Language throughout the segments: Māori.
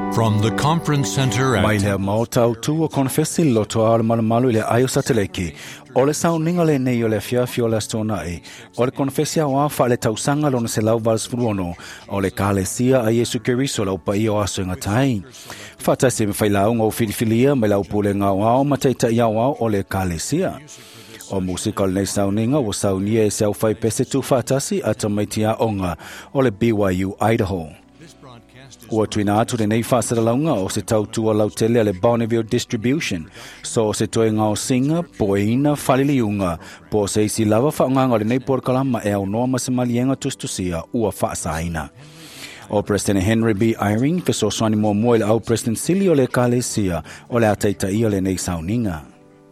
From the conference center at Mai le mautau tu o konfesi loto al malu le ayo sateleki. O le sauninga le nei o le fiafio le stona e. O le konfesi awa fa le tausanga lona se lau vals fruono. O le kalesia a Yesu Keriso lau pa i o aso ingatai. Fata se mwhailau ngau filifilia mai lau pule ngau au mataita i au o le kalesia. O musical nei sauninga o saunia e seu fai pese tu fatasi ata maitia onga o le BYU Idaho. Ua tuina atu le nei whasaralaunga o se tautua lautele le Bonneville Distribution. So se toe ngao singa, poeina, whaliliunga, po se isi lava whaonganga le nei porkalama e au noa masamalienga tustusia ua whaasaina. O President Henry B. Eyring, fiso swani mua mua le au President Silio le kalesia o le ataita ia le nei sauninga.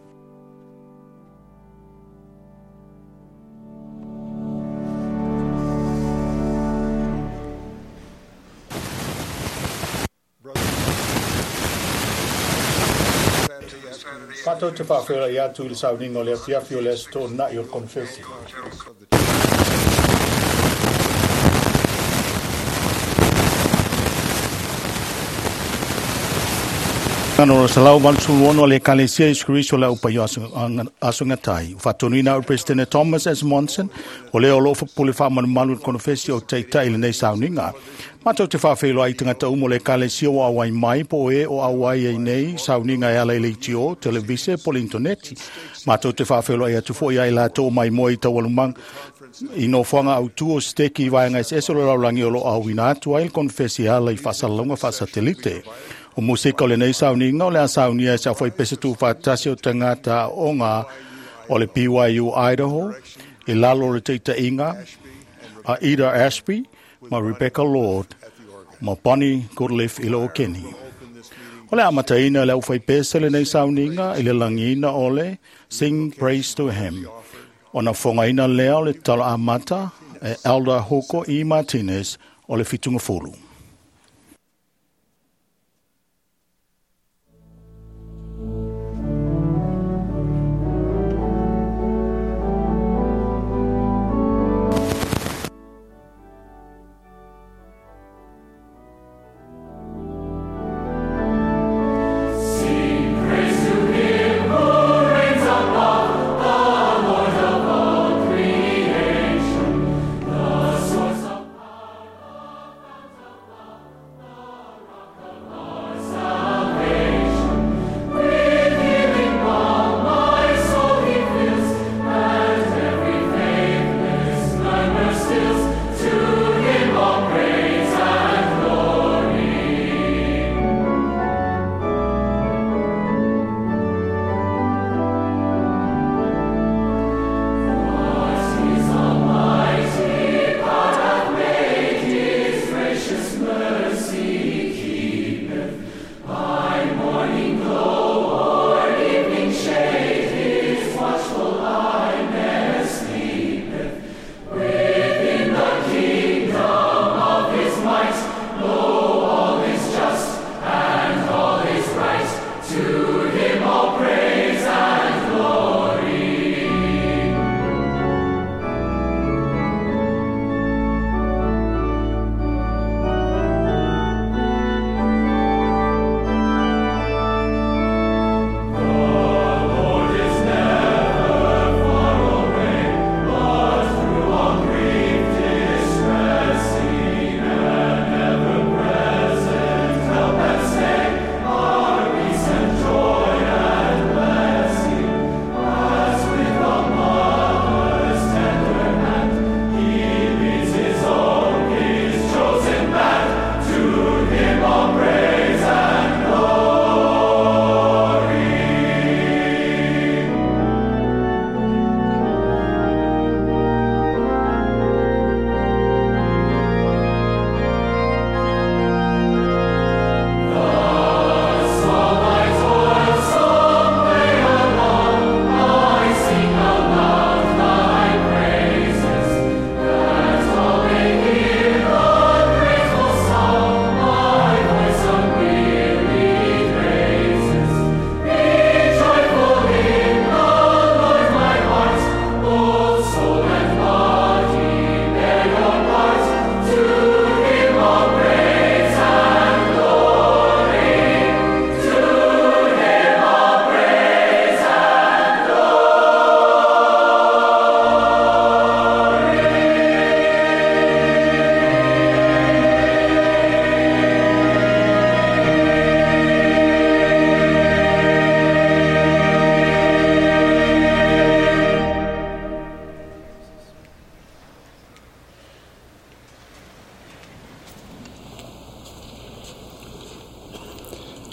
Pato te whawhera i atu i le sauninga o le fiafio le sto na i o konfesi. Ano sa lau valsuono le kalesia iskriso la upa yo asungatai. Fatonuina o President Thomas S. Monson o le olo pule whamanumalu konfesi o teita i le nei sauninga. Mato te whawhelo ai tangata umo le kalesia o awai mai po e o awai ai nei sauninga e ala i leitio, televise po le interneti. Mato te whawhelo ai atu fo i ai lato mai mo i tawalumang i no whanga au tu o steki i vaenga es o laurangi o lo awina atu ai konfesi ala i whasalunga whasatelite. O musika o le nei sauninga o le a saunia e sa foi pese tu whatasi o tangata o ngā o le BYU Idaho, i lalo le teita inga, a Ida Ashby, ma Rebecca Lord, ma Bonnie Goodliff i lo Kenny. O le amataina le au foi pese le nei sauninga i le langina o le Sing Praise to Him. O na whongaina lea o le tala amata e Elder Hoko E. Martinez o le fitunga fulu.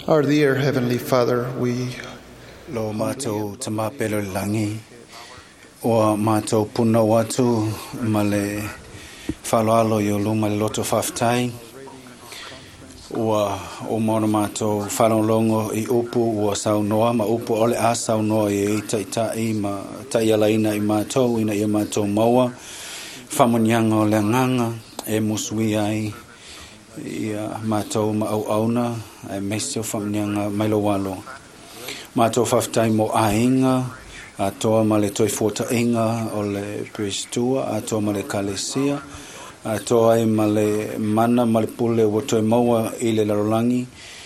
Our dear Heavenly Father, we Lo mātou te mapelo langi. O mātou puna watu male whaloalo i o luma le loto whaftai. O mono mātou whalongongo i upu ua saunoa, ma upu ole a saunoa i taitai ma taialaina i mātou, ina i mātou maua. Whamunianga o le nganga e musui ai i mātou ma au auna, e mesio whamunianga mailo walo. Mātou whaftai mo ainga, a toa ma le toi fota inga o le prestua, a toa ma le kalesia, a toa e ma le mana ma le pule o toi maua i le larolangi,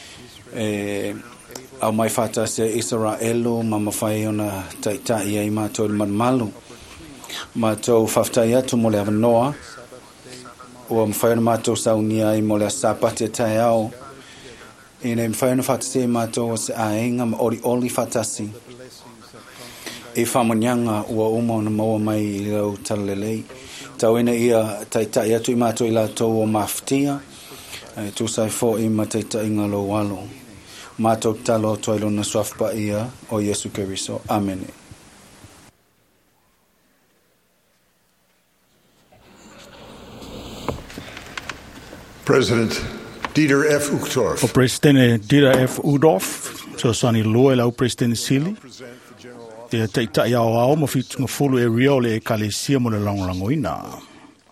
au mai whata se Israelu, ma mawhai ona taitai ai mātou le manmalu. Mātou whaftai atu mo le avanoa, ua mawhai ona mātou saunia i mo le sapate tai au, ina i mawhai ona whatase mātou se ainga ma oli whatasi. E whamanyanga ua uma ona maua mai I lau talalelei. Tau ina ia taitai atu I mātou I lātou o maftia. Tūsai fo I ma taitai ngalo walo. Mātou talo toilona swafpa ia o Yesu Keriso. Amen. President Dieter F. Uchtdorf. O Presidente Dieter F. Uchtdorf, so sani loe lau Presidente Sili. E taitai au au ma fitunga fulu e riole e kalesia mo le langolangoina.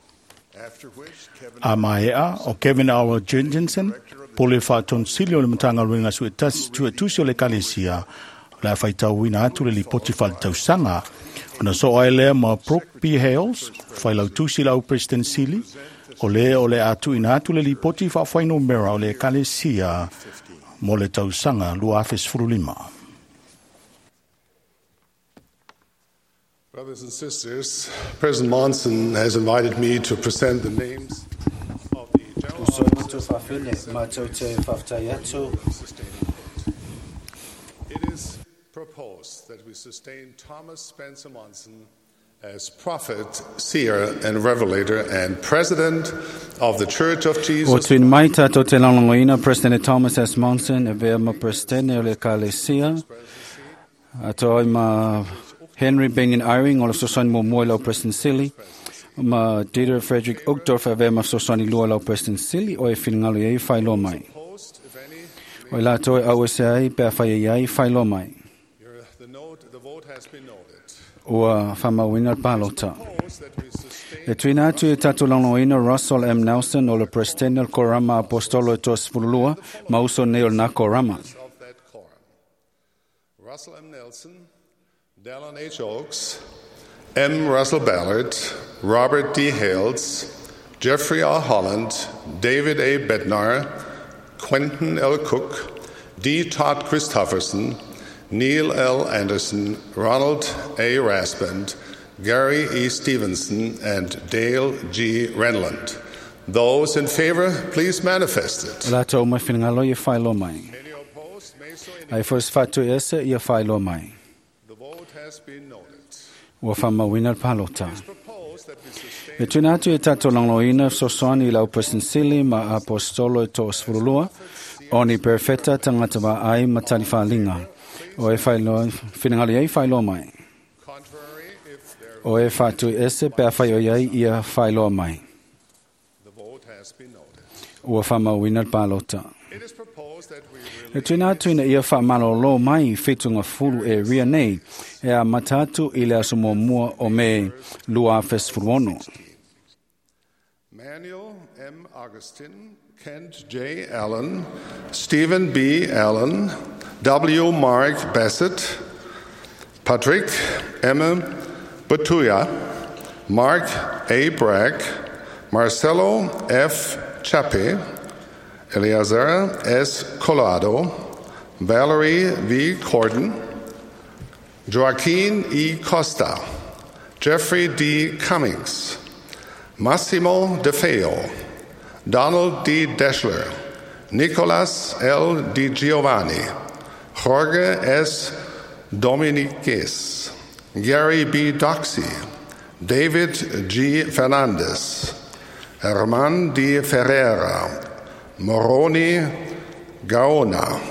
A maea o Kevin Awa Jensen, pole whāton sili o le matanga ruinga su e tusi o le kalesia, la whaitau wina atu le lipoti whaletau sanga, ona so ai lea ma Brooke B. Hales, whailau tusi lau President Sili, o le atu ina atu le lipoti whawhaino mera o le kalesia mo le tau sanga lua afes furulima. Brothers and sisters, President Monson has invited me to present the names of the general It is proposed that we sustain Thomas Spencer Monson as prophet, seer, and revelator, and president of the Church of Jesus. O tuin mai tato te langoina, President Thomas S. Monson, e vea ma Presidente o le kalesia, ato ma Henry Bengen Iring, o le sosani mo mua lau President Sili, ma Dieter Frederick Uchtdorf, e vea ma sosani lua lau President Sili, o e whingalo iei whailo mai. O e lato e au se ai, pea whai iei whailo mai. The vote has been noted. Ua whamawina palota. E tuina atu e tatu langoina Russell M. Nelson, o le Presidente o Korama Apostolo e tos fululua, ma uso neo na Korama. Russell M. Nelson, Dallin H. Oaks, M. Russell Ballard, Robert D. Hales, Jeffrey R. Holland, David A. Bednar, Quentin L. Cook, D. Todd Christofferson, Neil L. Anderson, Ronald A. Raspand, Gary E. Stevenson, and Dale G. Renland. Those in favor, please manifest it. Lato mai whingalo I whailo mai. Any opposed, may so indicate. Ai first fatu ese I whailo mai. The vote has been noted. Ua whamawina palota. Proposed that we sustain E tuina atu e tatu langoina sosoni lau President Sili ma Apostolo e tos fululua, oni perfeta tangata wa ai matali whalinga. O e whailo, whingalo iei whailo mai. contrary if there O e fatu ese pea whai o iei ia whailo mai. the vote has been noted. Ua whamawina palota. It is proposed that we E tuina atu ina ia whamalolo mai whitunga fulu e ria nei, e a matatu I le asumo mua o me lua fes furuono. Manuel M. Augustin, Kent J. Allen, Stephen B. Allen, W. Mark Bassett, Patrick M. Batuya, Mark A. Bragg, Marcelo F. Chape, Eleazar S. Collado, Valerie V. Corden, Joaquin E. Costa, Jeffrey D. Cummings, Massimo De Feo, Donald D. Deschler, Nicolas L. Di Giovanni, Jorge S. Dominiquez, Gary B. Doxey, David G. Fernandez, Herman D. Ferreira, Moroni Gaona,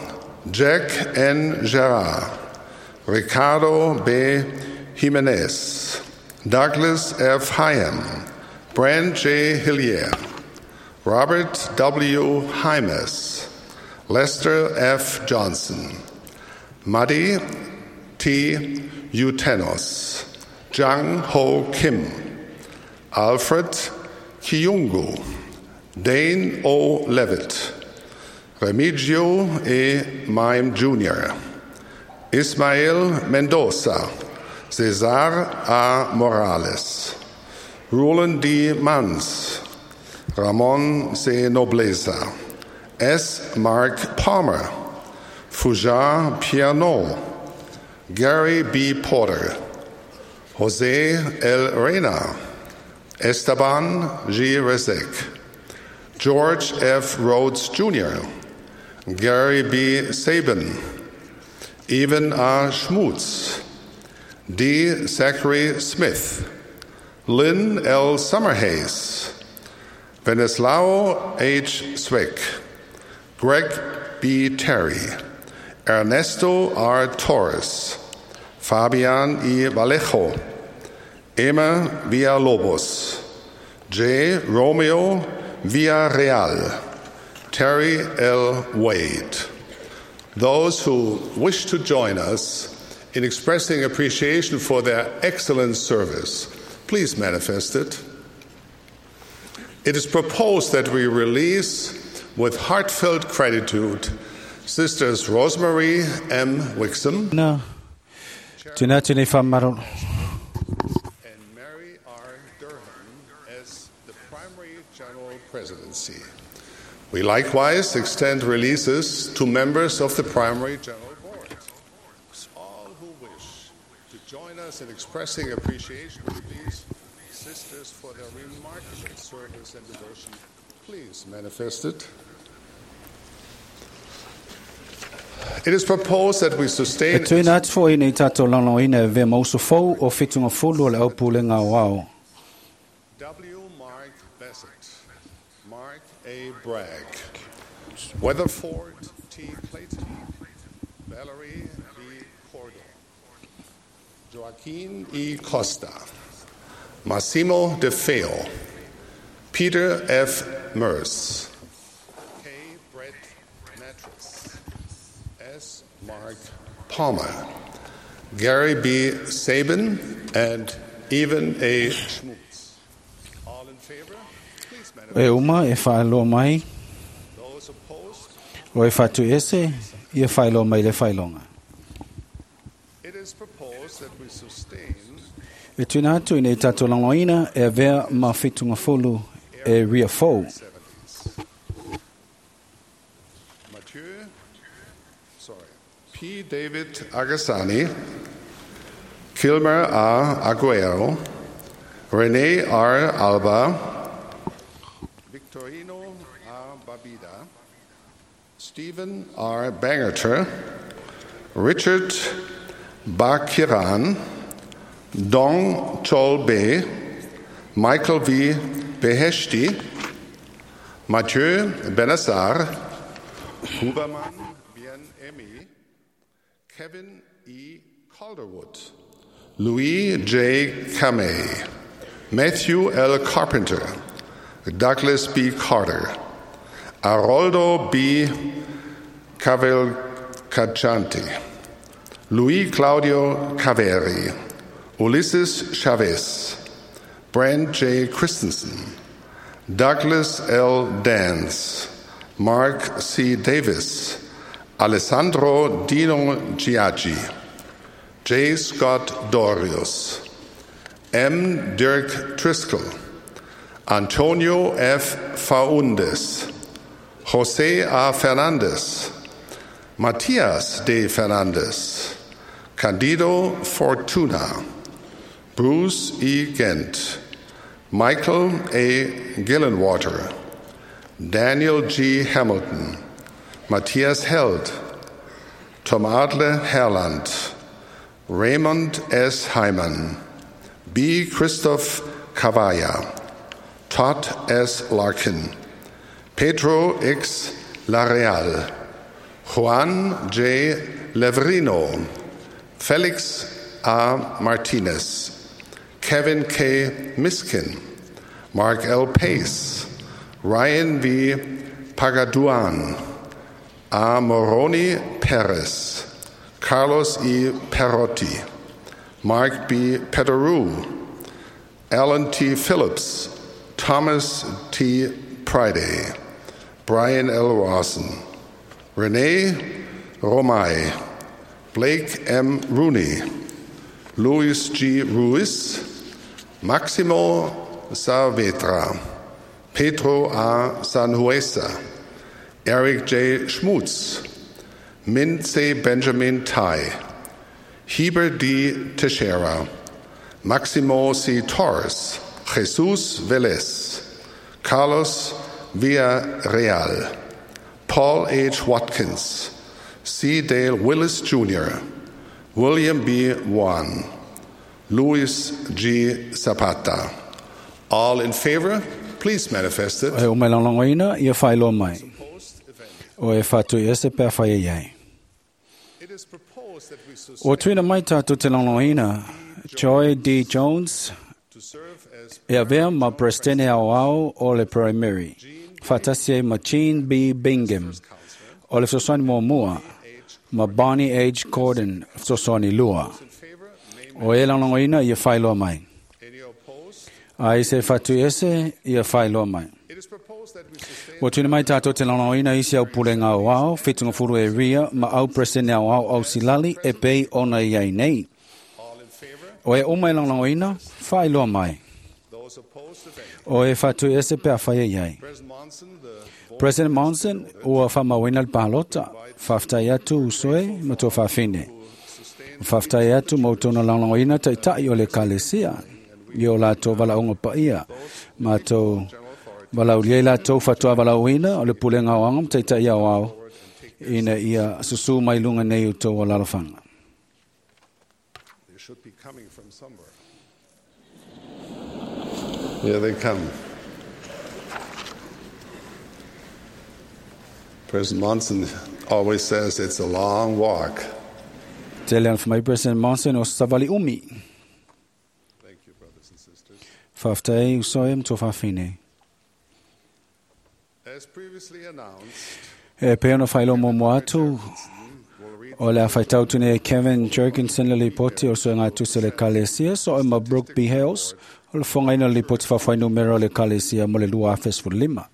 Jack N. Gerard, Ricardo B. Jimenez, Douglas F. Hyam, Brent J. Hillier, Robert W. Hymas, Lester F. Johnson, Madi T. Utenos, Jang Ho Kim, Alfred Kiyungu, Dane O. Levitt, Remigio E. Mime Jr., Ismael Mendoza, Cesar A. Morales, Roland D. Mans, Ramon C. Nobleza, S. Mark Palmer, Fujar Piano, Gary B. Porter, Jose L. Reyna, Esteban G. Rezek, George F. Rhodes Jr., Gary B. Sabin, Evan R. Schmutz, D. Zachary Smith, Lynn L. Summerhays, Venislao H. Zwick, Greg B. Terry, Ernesto R. Torres, Fabian E. Vallejo, Emma Villalobos, J. Romeo Villarreal, Terry L. Wade. Those who wish to join us in expressing appreciation for their excellent service, please manifest it. It is proposed that we release with heartfelt gratitude Sisters Rosemary M. Wixom No. Tonight, and Mary R. Durham as the primary general presidency. We likewise extend releases to members of the primary general board. All who wish to join us in expressing appreciation to these sisters for their remarkable service and devotion, please manifest it. It is proposed that we sustain W. Mark Bassett, Mark A. Bragg, Weatherford T. Clayton, Valerie B. Cordon, Joaquin E. Costa, Massimo De Feo, Peter F. Merce, K. Brett Mattress, S. Mark Palmer, Gary B. Sabin, and Evan A. Schmutz. All in favor? Please manifest. Those opposed? It is proposed that we sustain P. David Agassani, Kilmer R. Aguero, Rene R. Alba, Victorino R. Babida, Stephen R. Bangerter, Richard Bakiran, Dong Cholbe, Michael V. Beheshti, Mathieu Benassar, Huberman Bien-Emi, Kevin E. Calderwood, Louis J. Kamei, Matthew L. Carpenter, Douglas B. Carter, Aroldo B. Cavalcanti, Luis Claudio Caveri, Ulysses Chavez, Brent J. Christensen, Douglas L. Dance, Mark C. Davis, Alessandro Dino Giaggi, J. Scott Dorius, M. Dirk Driscoll, Antonio F. Faundes, Jose A. Fernandez, Matias D. Fernandez, Candido Fortuna, Bruce E. Gent, Michael A. Gillenwater, Daniel G. Hamilton, Matthias Held, Tom Adler Herland, Raymond S. Hyman, B. Christoph Cavalla, Todd S. Larkin, Pedro X. Lareal, Juan J. Leverino, Felix A. Martinez, Kevin K. Miskin, Mark L. Pace, Ryan V. Pagaduan, A. Moroni Perez, Carlos E. Perotti, Mark B. Pederou, Alan T. Phillips, Thomas T. Priday, Brian L. Rawson, Renee Romay, Blake M. Rooney, Luis G. Ruiz, Maximo Saavedra, Pedro A. Sanhuesa, Eric J. Schmutz, Min C. Benjamin Tai, Heber D. Teixeira, Maximo C. Torres, Jesus Velez, Carlos Villarreal, Paul H. Watkins, C. Dale Willis Jr., William B. Wan, Luis G. Zapata. All in favor, please manifest it. O mai longoina ia failo mai. O e fatu ese pe fai ai. O tuina mai tatu te longoina, Joy D. Jones, e avea ma prestene au o le primary. Fatasie ma Jean B. Bingham, o le sosani mua, ma Bonnie H. Gordon, sosani lua. O e longoina ia failo mai. Ai se fatu ese ia failo mai. O tuna mai tātou te longoina isi au pulenga au au, fitunga furu e ria, ma au presene au au silali e pei ona iai nei. O e umai longoina, failo mai. O e fatu ese pe a whaia iai. President Monson, ua whamawina al palota, whaftai atu usoe, ma tō whawhine. Whaftai atu mo tōna longoina tai tai o le kalesia. Io la tō walaunga paia, ma tō walau liei la tō whatua walauina, o le pulenga o angam tai tai au au, ina ia susu mai lunga nei u tō walalawhanga. They should be coming from somewhere. Here they come. President Monson always says it's a long walk. Tele an whamai President Monson o savali umi. Thank you, brothers and sisters. Whaftai usoe mto whawhine. As previously announced, E peona whailo mo moatu, o le awhaitau tune e Kevin Jerkinson le lipoti o so ngā tuse le kalesia, so e ma Brooke B. Hales, o le whangaina le lipoti whawhai numero le kalesia mo le lua afes fu lima.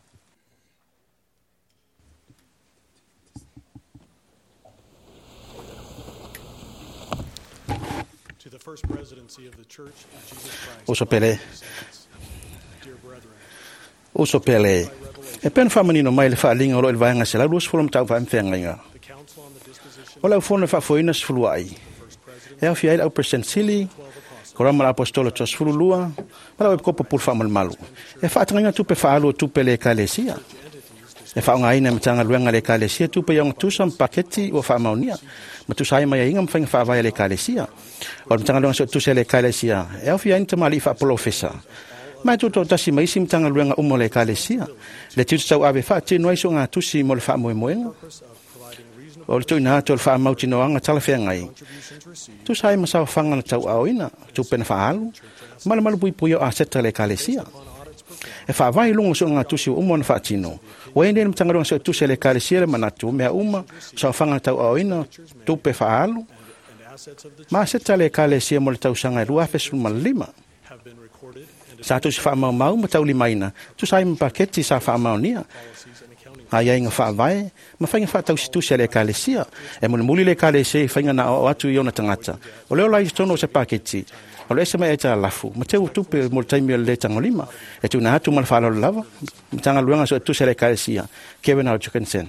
To the first presidency of the Church of Jesus Christ. Uso pele. Dear brethren, Uso pele. E pen whamanino mai le whaalinga o lo il vaenga se la luas fulum tau whaamwhenga. the Council on the Disposition O lau whona whafoina se fulu ai. E au fiai au President Sili, ko rama la apostolo tos fulu lua, mara e kopo pul whamal malu. E whaatanganga tupe whaalu o tupe le kalesia. E whaonga ina matanga luenga le kalesia tupe yong tusam paketi o whaamaunia. Ma tusai mai inga mwhainga whaavaya le kalesia. O matanga luenga so tuse le kalesia. E au fiai nita mali whaapolofesa. Mai tuto tasi mai sim tanga luenga umo le kalesia. Le tutu tau ave whaati noai so ngā tusi mo le whaamoemoenga. O le tuina ato le whaamauti noanga tala whengai. Tu sai masau whanga na tau auina, tu pena whaalu. Malu pui pui o aseta le kalesia. E whaavai lungo so ngā tusi o umo na whaatino. O ene ni mtangaronga so tusi le kalesia le manatu mea uma, sa whanga na tau auina, tu pe whaalu. Ma aseta le kalesia mo le tau sanga e rua fesu malima. have been recorded and Sa tusi whaamau mau ma tau limaina. Tu sai mpaketi sa whaamau nia. policies and accounting. Ai inga whaavai, ma whainga whaatau situsia le kalesia. E muli le kalesia i whainga na o atu i ona tangata. O leo lai tono se paketi. O leo se mai e ta lafu. Ma teu tupe mo le taimi o le tangolima. E tu na atu ma le whaalo lava. Ma tanga luenga so e tusia le kalesia. Kevin L. Jerkinson.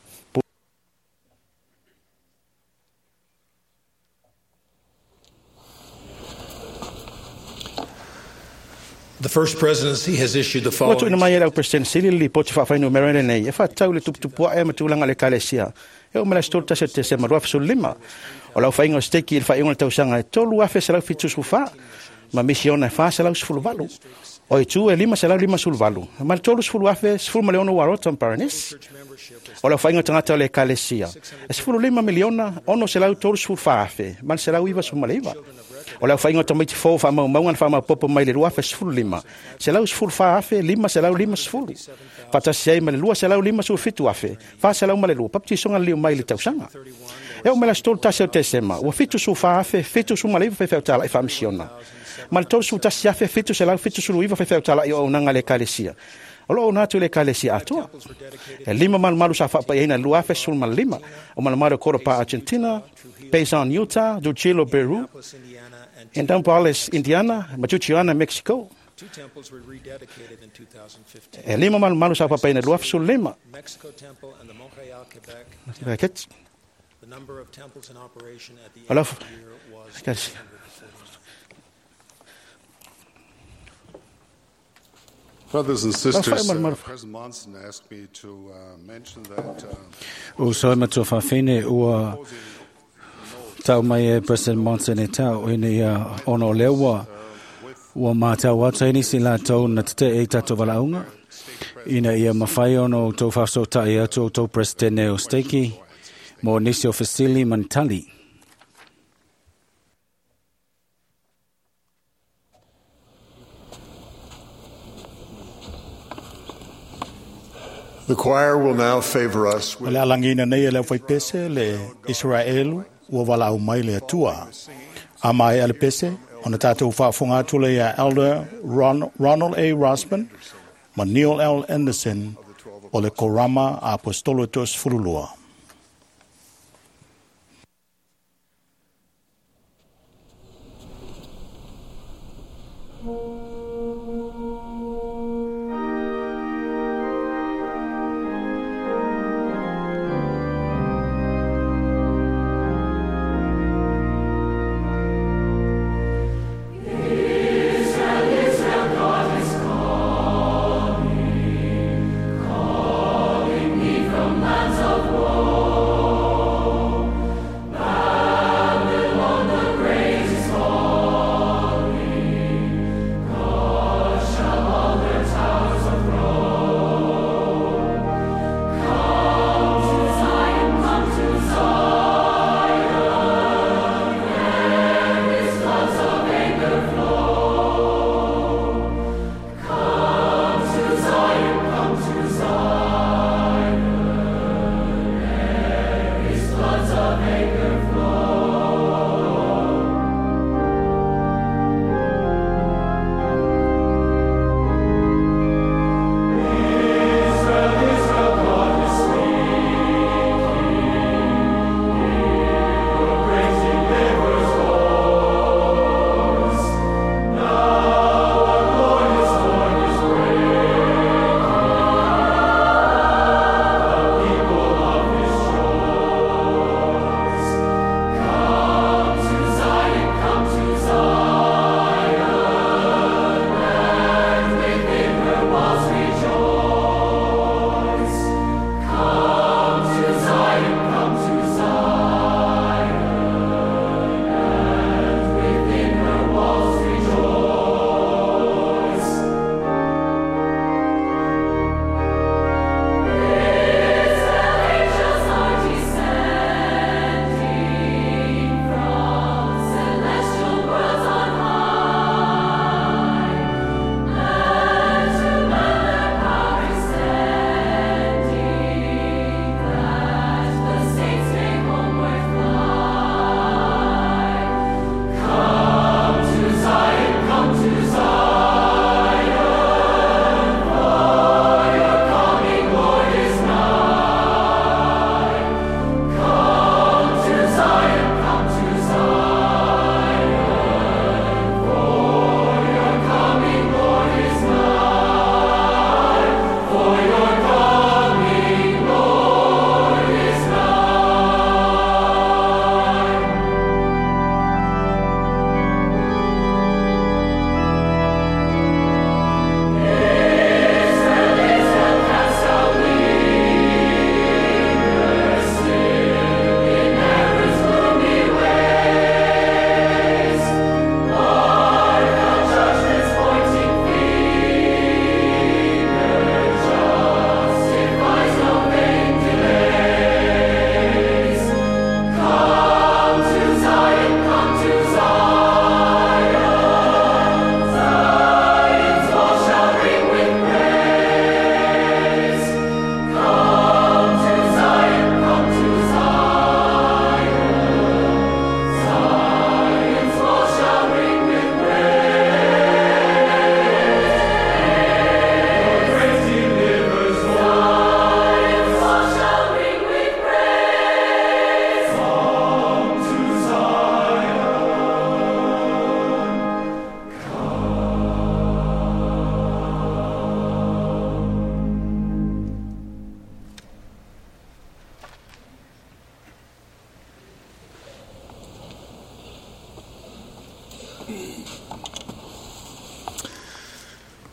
The first presidency has issued the O tu following. ina mai e lau President Sili li poti whaafai no merene nei. E whaatau le tupua e ma tūlanga le kalesia. E o mele stol tase te se marua fisu lima. O lau whainga o steki il whainga le tausanga e tolu afe se lau fitu sufa. Ma misiona e wha se lau sifulu walu. O i tu e 5-5 ma le tolu sfulu afe 10 miliona waro tamparanesi o le whainga tangata o le kalesia e 15 miliona ono se lau tolu sfulu whaafe ma se lau iwa sumaleiva o le whainga tamaiti fō wha maungan wha popo mai le rua fe 15 se lau sfulu whaafe 5 se lau 5 sfulu patasi ai ma le lua se lau 5 sfulu fitu afe wha se lau ma le lua papti songa liu mai le tausanga e o me la stol tasi o te sema ua fitu sfulu whaafe fitu sumaleiva fe whautala i whamisiona ma le tolu suta siafe fitu se lau fitu sulu iwa fe tala i o nanga le kalesia o lo natu le kalesia atua e 5 malu sa fa ina lua fe sul mal 5 o malu Coropa Argentina, Payson Utah, Duchilo Peru, in Tampales Indiana, Machuchiana Mexico. 2 temples were rededicated in 2015. E 5 malu sa fa ina lua fe sul 5 Mexico Temple and the Montreal, Quebec. Raket The number of temples in operation at the end Hello. of the year was 140. Brothers and sisters, Well, President Monson asked me to mention that O so matua whawhine ua tau mai e President Monson e tau ini ono lewa ua mātau ata ini si la tau na te e tato walaunga ina ia mawhai ono tau whaso tai atu o tau President Neo Steiki mo nisi o Fasili Mantali. the choir will now favor us o with le alangina nei e le whai pese le Israelu ua walau mai le atua a mai ale pese o na tātou whaafonga atu le a Elder Ronald A. Rossman ma Neil L. Anderson o le Korama a Apostolitos Furulua. Lands of war.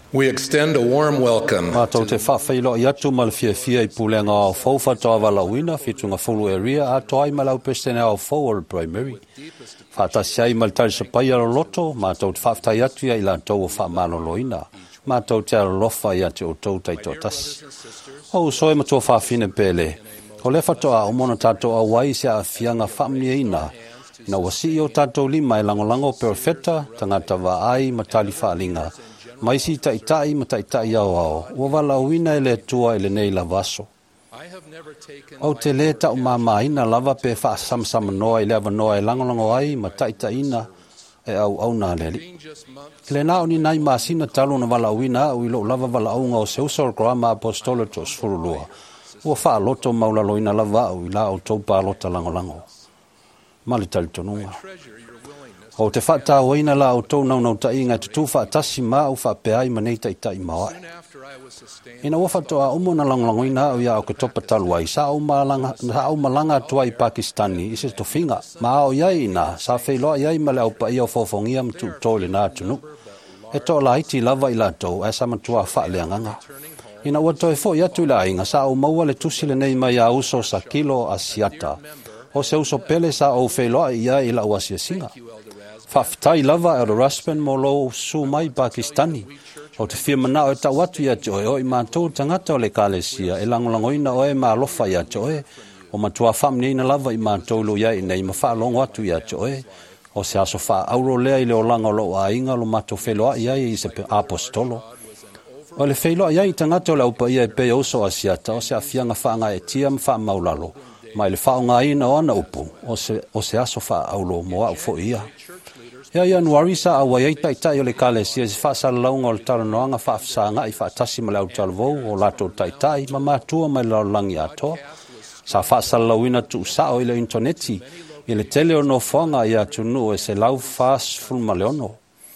We extend a warm welcome Mātou te whawhailo I atu ma le fia I pulenga o fau whatoa walauina whitunga fulu area a toa I malau pestene au fau o le primary. Whatasi ai mal tari sapai alo loto, mātou te whaftai atu ia I la tau o whamaloloina. Mātou te alofa ia te o tau taito tasi. O soe matua whawhine pele. O le whatoa o mona tātou a wai se a fianga whamia ina. Ina wasi o tātou lima langolango perfeta, tangata wa ai matali whaalinga. Maisi taitai mataitai au. Ua wala uina ele tua ele nei la vaso. Au te le tau mamaina lava pe wha samsama noa I le avanoa langolango ai mataitai ina au nā leli. Le nao ni nai masina talo na wala uina au ilo lava wala aunga o seusor grama apostolatos furulua. Ua wha loto maula loina lava au ila au taupa lota langolango. Mali tali tonunga. O te whata waina la o tau nau ta inga tutu whaatasi maa u whapeai manei taitai mawai. Ina wafatoa umona langolangoina au ia o ke topa taluai. Sa au malanga tua I Pakistani isi tofinga. Ma au iai ina sa whailoa iai male au pa ia o fofongia mtu tole na tunu. E to la iti lava I la tau e sama tua whaaleanganga. Ina ua toi fo iatu ila inga sa au maua le tusile nei mai a uso sa kilo a siata. O se uso pele sa au whailoa ia ila uasia singa. Whaftai lava e raspen mo lo su mai Pakistani. O te whia manao e tau atu ia te oe o I mātou tangata o le kālesia e langolangoina o e maa lofa ia te oe. O matua whamneina lava I mātou lo ia I nei ma whaalongo atu ia te oe. O se aso wha auro lea I le o langa lo a inga lo mātou wheloa ia I se apostolo. O le wheloa ia I tangata o le upa ia e pe oso asiata o se awhianga whaanga e tia mwha maulalo. Mai le whaonga ina o ana upu o se aso wha aulo mo au fo ia. Ia Januari sa awa iai taitai o le kālesia se whaasala launga o le taranoanga whaafisanga I whaatasi ma le au talvou o lato taitai ma mātua mai laulangi atoa. Sa whaasala lauina tu sao I le interneti I le tele o no whanga I atunu e se lau whaas fulma leono.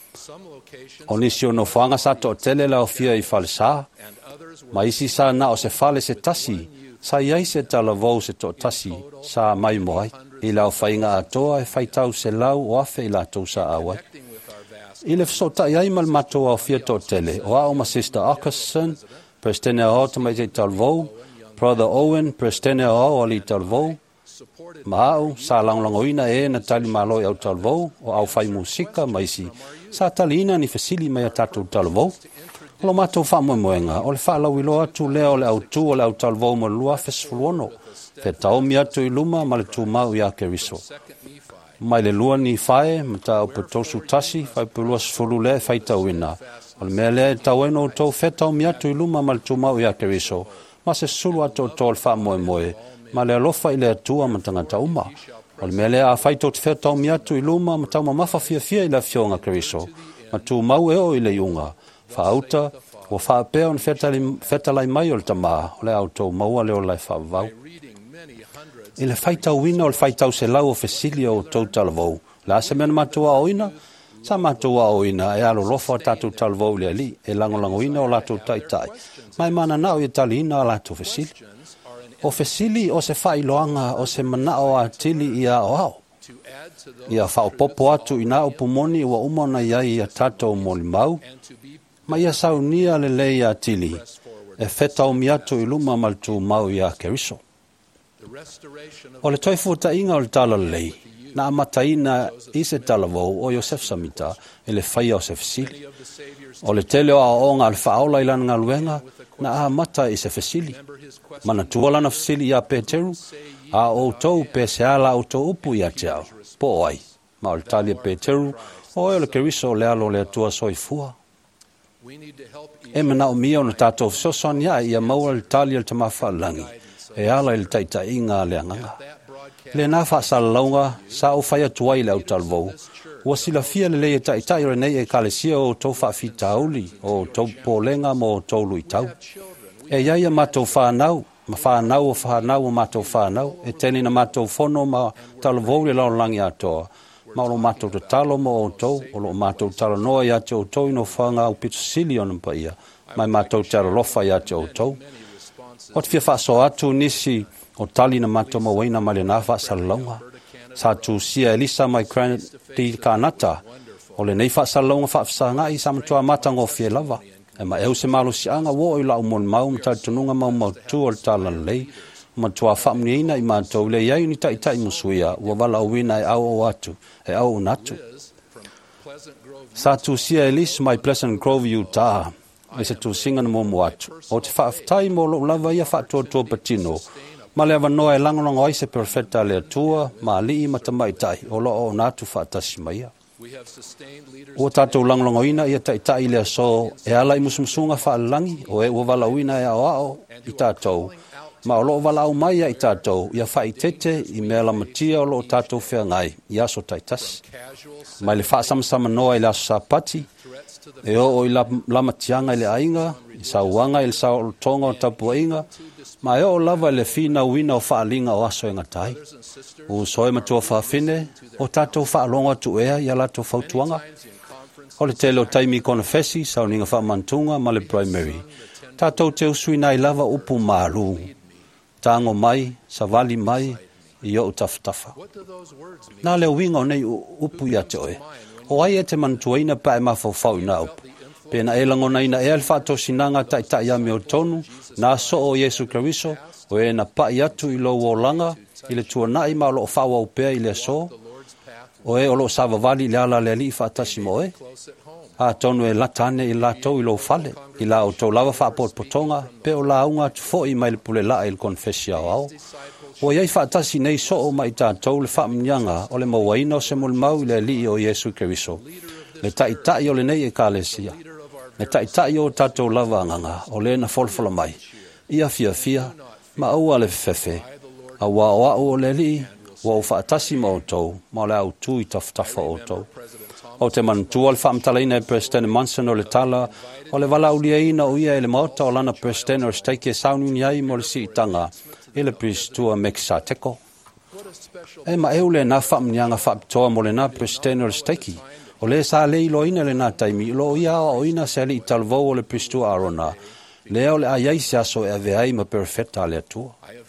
O nisi o no whanga sa to tele lau fia I whalesa. Ma isi sa na o se whale se tasi sa iai se talavou se to tasi sa mai moai. I lau whainga atoa e whaitau se lau o awhi I la tau sa awai. I le wsota iai mal matoa o fia to tele, o ao ma Sister Ockerson, Prestene o Tomaite Talvou, Brother Owen, Prestene o Ali Talvou, ma au sa langlangoina e na tali maloi au Talvou, o au whai musika maisi, sa talina ni fasili mai a tatu Talvou. Lo matou whamoemoenga, o le whaalau ilo atu lea o le au tu o le au Talvou mo lua fesfulono. Fe taomi atu I luma ma le tūmau ia Keriso. Mai le lua ni whae, ma ta upa tosu tasi, whai pulua sifuru le whai tauina. O le mea le taueno tau fe taomi atu I luma ma le tūmau ia Keriso. Ma se sulu atu o tol wha moe moe, ma le alofa I le atua ma tangata uma. O le mea le a whai tot fe taomi atu I luma ma tau ma mafa fia I la fionga Keriso. Ma tūmau e o I le iunga. Wha auta, o wha apea on fetalai mai o le tamaa, o le auto maua leo lai wha vau. I le whaitau wina o le whaitau se lau o fesili o tau talavou. La se mena matua oina, sa matua oina e alo lofa o tatu talavou le ali, e langolango ina o lato taitai. Mai mana nao I talina o lato fesili. O fesili o se whailoanga o se manao a tili ia o au. Ia whao popo atu ina o pumoni ua umona iai a tatou moli mau. Ma ia saunia le lei a tili, e whetau miatu I luma maltu mau ia Keriso. O le toifu ta inga o le tala lei, na amataina I se talavou o Yosef Samita, e le whaia o se fesili. O le tele o a onga al whaola I lana ngaluenga, na amata I se fesili. Mana tuolana fesili ia Peteru, a o tau pe se ala o tau upu ia te au, po ai. Ma o le talia Peteru, o le Keriso le alo le atua soifua. E mena o mia o na tātou fisoson ia maua le talia le tamafa langi. E ala il taita inga le anganga. Le na whaasala launga, sa o whaia tuai le au talvou. Ua sila fia le lei e taitai re nei e kalesia o tau whaafita auli, o tau pōlenga mo tau lui tau. E iaia mātou whanau, ma whanau o whanau o mātou whanau, e teni na mātou whono ma talvou le laulangi atoa. Ma o mātou te talo mo o tau, o lo mātou talo noa ia te o tau ino whanga au pito sili o nampa ia, mai mātou talo lofa ia te o tau. O te whia whaaso atu nisi o tali na mātou mawaina ma le nā whaasalaunga. Sa tu sia Elisa mai krani kanata, o le nei whaasalaunga whaafisa ngai sa matua matango fie lava. E ma eu se malo si anga wo i la umon mau mta tununga mau tu o tala lei. Ma tua whamniina i mātou le iau ni tai musuia ua wala awina e au o atu, e au unatu. Sa tu sia Elise mai Pleasant Grove, Utah, e se tu singa na momo atu. O te whaafitai mo lo lava ia whaatua tua patino, ma le avanoa e langolongo ai se perfecta le atua, ma alii matamaitai, o lo o unatu whaatasi maia. O tātou langolongo ina ia tai le aso, e ala i musumsunga whaalangi, o e ua wala awina e ao i tātou, ma o lo wala au mai i tātou, ia whai tete i mea la matia o lo tātou whea ngai, i aso taitasi. Mai le wha sama noa i le aso sapati, e o i la matianga i le ainga, i sa uanga i le sa o tonga o tapua inga, ma e o lava i le fina uina o whaalinga o aso e ngatai. O soe matua whaafine, o tātou whaalonga tu ea i ala tō whautuanga. O le tele o taimi konfesi, sa o ninga whaamantunga ma le primary. Tātou te usui nai lava upu maru. Tango mai, savali mai, i o utaftafa. Nā leo winga o nei upu ia te oe. O ai e te mantuaina pa e mawhauwhau i nā upu. Pena e lango naina e alwhato sinanga tai ame o tonu, nā so o Yesu Keriso, o e na pa i atu i lo o langa, i le tua nai ma o lo whaua upea i le so, o e o lo savavali le ala le li whaatasi mo e. A tonu e latane i latou i lo fale, i la o tau lava whaapot potonga, pe o la unga tu fo i mai le pule la il confessia o au. O iei whaatasi nei so o mai tātou le whaamnyanga o le mawaina o se mulmau i le li o Yesu Keriso. Le tai o le nei e kālesia. Le tai o tātou lava anganga o le na folfola mai. Ia fia, ma aua le fefe. A wa o le li, wa o whaatasi ma o tau, ma le au tu i taftafa o tau. O te mantua le whaamtalaina e President Monson o le tala, o le wala uliaina o ia e le maota o lana President o le steike e saununi ai mo le siitanga, e le pristua Meksa Teko. E ma eule na whaamnianga whaaptoa mo le na President o le steike, o le sa le iloina le na taimi, lo ia o ina se ali i talvou o le pristua Arona, leo le aiai se aso e aveai ma perfetta le atua.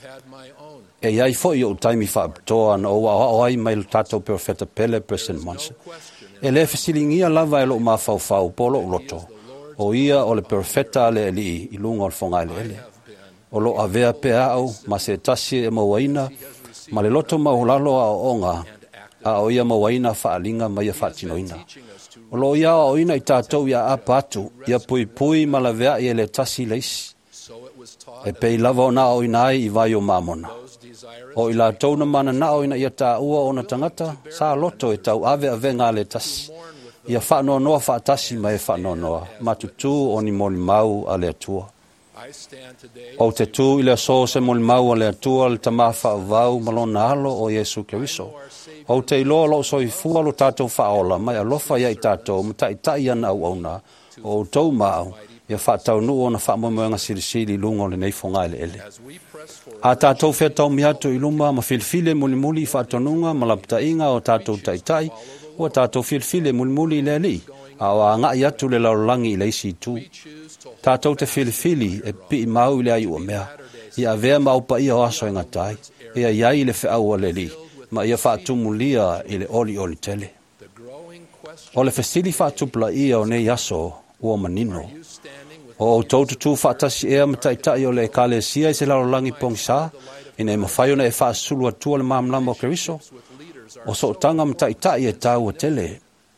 E iai fo i o taimi whaaptoa na o ai mai le tatou perfetta pele President Monson. E le fesilingia lava e lo mawhauwhau polo loto. O ia o le perfetta le li i lunga o le whongai le ele. O lo avea pe au, ma se tasi e mawaina, ma le loto maulalo a onga, a o ia mawaina whaalinga ma ia whaatinoina. O lo ia o ina i tātou ia apatu, ia pui ma la vea i le tasi leisi. E pei lava o na o ina ai i vai o mamona. O i la tauna mana na o ina ia tā ua o na tangata, sa loto e tau ave ngā le tasi. Ia whaanoa noa whaatasi ma e whaanoa noa, matutu o ni moni mau a le atua. O te tū i le so se moni mau a le atua le tamawha vau malona alo o Yesu Keriso. O te iloa lo so i fua lo tātou whaola, mai alofa ia i tātou, ma tai ana au auna, o tau mau, ia whaatau nu o na whaamoemoenga sirisiri lungo le nei whongai le ele. A tātou whetau miatu i luma ma filfile muli i whaatonunga ma lapta inga o tātou tai, o tātou filfile muli le li, a o a ngai atu le laulangi i leisi tū. Tātou te filfili e pi mau i le ai ua mea, i a vea maupa ia o aso inga tai, e a iai le whiaua le li, ma ia whaatumulia i le oli tele. O le fesili whaatupla ia o nei aso ua manino. O taututu whaatasi ea ma tai o le kālesia i se laulangi pongsa, i nei mawhai ona e whaasulu atua le mamlama o Keriso. O so tanga ma tai e tau a tele.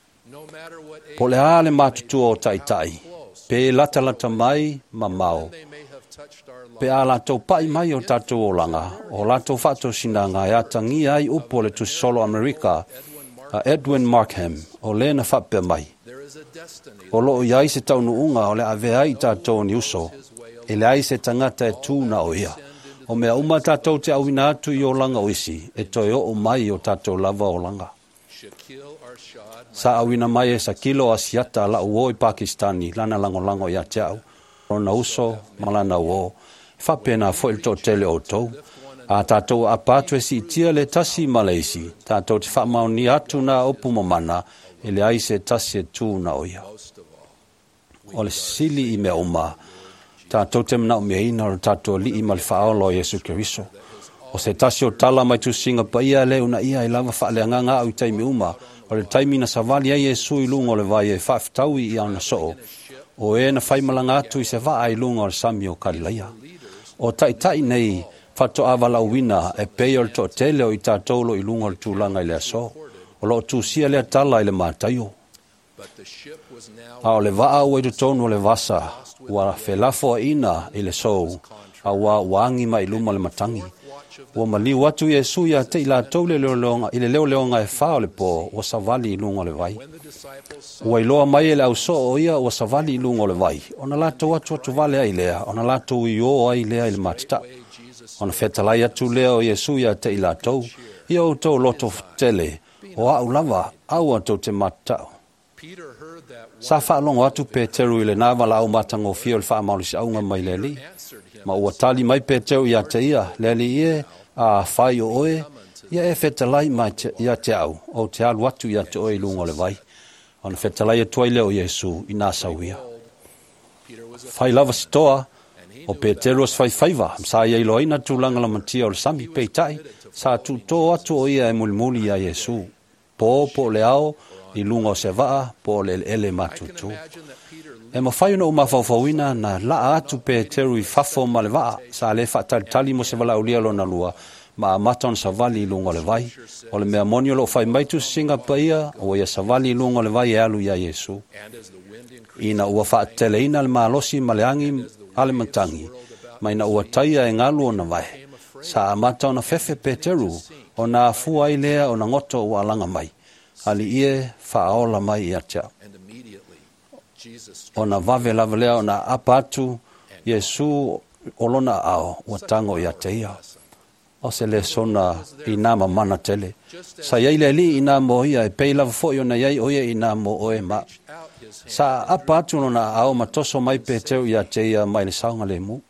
Po le ale matutu o tai, pe lata mai ma mau. Pe a latou pai mai o tātou o langa, o latou whaatou sinanga e atangi ai upo le tu solo Amerika, Edwin Markham, o le na whapea mai. O loo iai se taunu unga o le avea i tātou ni uso, e le ai se tangata e tūna o ia. O mea uma tātou te awina atu i o langa o isi, e toi o mai o tātou lava o langa. Sa awina mai e sa kilo asiata la uo i Pakistani, lana lango ia te au. Rona uso, malana uo, whapena fo il tō tele o tau. A tātou apatu e si tia le tasi Malaysi, tātou te whamau ni atu na opu mamana, e le ai se tasi e tū na oia. O le sili i mea uma, tātou te mna o mea ina o tātou li i mali whaolo Yesu Keriso. O se tasi o tala mai tu singa pa ia le una ia i lava whaaleanganga au i taimi uma, o le taimi na savali ai Yesu i lungo le vai e whaaftau i ana soo. O e na whai malanga atu I se vaa I lunga o sami o Kalilaia. O tai nei whato awala uwina e pei o le to tele o I tātolo I lunga o le tūlanga I le aso. O lo tūsia le atala I le mātaio. A o le vaa ua I tonu o le vasa, ua whelafo ina I le sou, a ua wangi mai luma le matangi. Ua maliu atu Yesu ia te I la tau le leo leonga e whao le po, ua savali I lunga o le vai. Ua iloa mai e le au so o ia, ua savali I lunga o le vai. Ona lato atu vale ai lea, ona lato I o ai lea I le matita. Ona whetalai atu lea o Yesu ia te I la tau, ia o tau loto tele, o au lava, au atu te matitao. Sa whaalongo atu Peteru I le nāwa la au matango fio le whaamaurisi aunga mai le li. Ma ua tali mai Peteru ia te ia, le li ie a whai o oe, ia e whetalai mai ia te au, o te alu atu ia te oe lunga le vai. Ona whetalai e tuai leo Yesu I nā sauia. Whai lava sitoa, o Peteru as whaiva, sa ia ilo ina tūlanga la matia o le sami peitai, sa tu tō atu o ia e mulimuli ia Yesu. Po le ao, I lunga o se vaa, po le ele matutu. E ma whai una umawhauwhauina na laa atu Peteru I whafo ma le vaa, sa le whaatalitali mo se wala ulia lo na lua, ma a maton sa vali I lunga le vai. O le mea moni o lo whai maitu singa pa ia, o ia sa vali I lunga le vai e alu ia Yesu. Ina ua whaatele ina le maalosi ma le angi ale matangi, ma ina ua taia e ngalu o na vai. Sa a maton na fefe Peteru, o na fua I lea o na ngoto ua alanga mai. Ali ie whaola mai ia tia. O na vave lavalea o na apatu, Yesu olona ao, ua tango ia te ia. O se le sona I nama mana tele. Sa iai le li I nā mo ia e pei lava fo I ona iai oia I nā mo oe ma. Sa apatu no na ao matoso mai Peteu ia te ia mai le saunga le mu.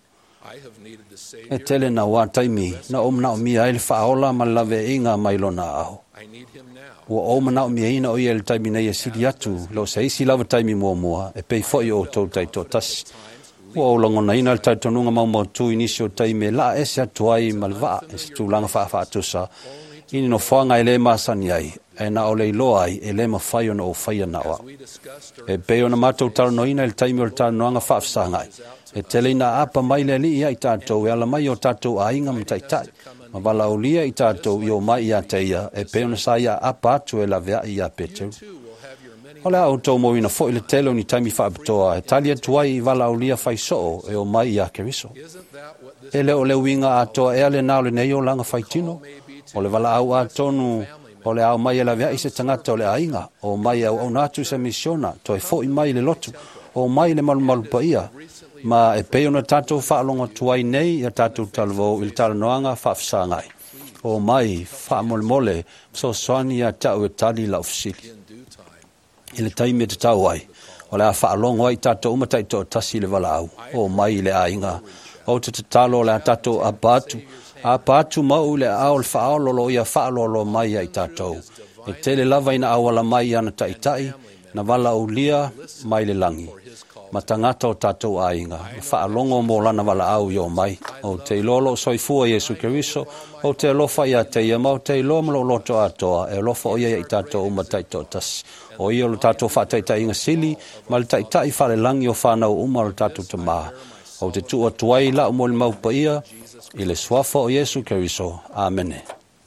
E tele na wā taimi, na omna o mia ele whaola ma lave inga mai lo na ao. Ua oma na o mia ina o ia le taimi nei e siri atu, lo se isi lava taimi mua, e pei fo I o tau taito tasi. Ua o langona ina le taito nunga mau tu inisi o taimi la ese atu ai ma le vaa, e se tu langa wha atusa, ini no whanga e le masani ai, e na o le iloa ai, e le mawhai ona o whaia na oa. E pei ona mātou taro no ina le taimi o le taro noanga whaafsangai, e tele ina apa mai le li ia I tātou, e ala mai o tātou a inga mtaitai, ma wala o lia I tātou I o mai ia te ia, e pei ona sa ia apa atu e la vea ia Peteu. O le au tau mo ina fo I le telo ni taimi whaapitoa, e tali atuai I wala o lia whai soo, e o mai ia keriso. E leo le winga atoa e ale nao le nei o langa whaitino, o le wala au atonu, o le au mai e la vea I se tangata o le ainga, o mai au natu se misiona, to e fo I mai le lotu, o mai le malu pa ia, ma e pei ona tātou whaalonga tuai nei ia tātou talvo I le talanoanga whaafsangai. O mai whaamole so soani ia tau e tali la ofisili. I le taimi te tau ai, o le a whaalonga I tātou umatai to tasi le wala au, o mai le ainga, o te talo le a tātou apatu mau le au le whaalolo ia whaalolo mai ai tātou. E tele lava ina awala mai ana taitai, na wala o lia mai le langi. Ma tangata o tātou ainga, whaalongo mo lana wala au I o mai, o te ilolo soifua Yesu Keriso, o te lofa ia te ia, ma o te ilo malo loto atoa, e lofa o ia I tātou umatai to tas. O ia lo tātou whaataitai inga sili, ma le taitai whale langi o whanau uma lo tātou tamaa. O te tua tuai la umo le maupa ia, I le swafa o Yesu Keriso. Amene.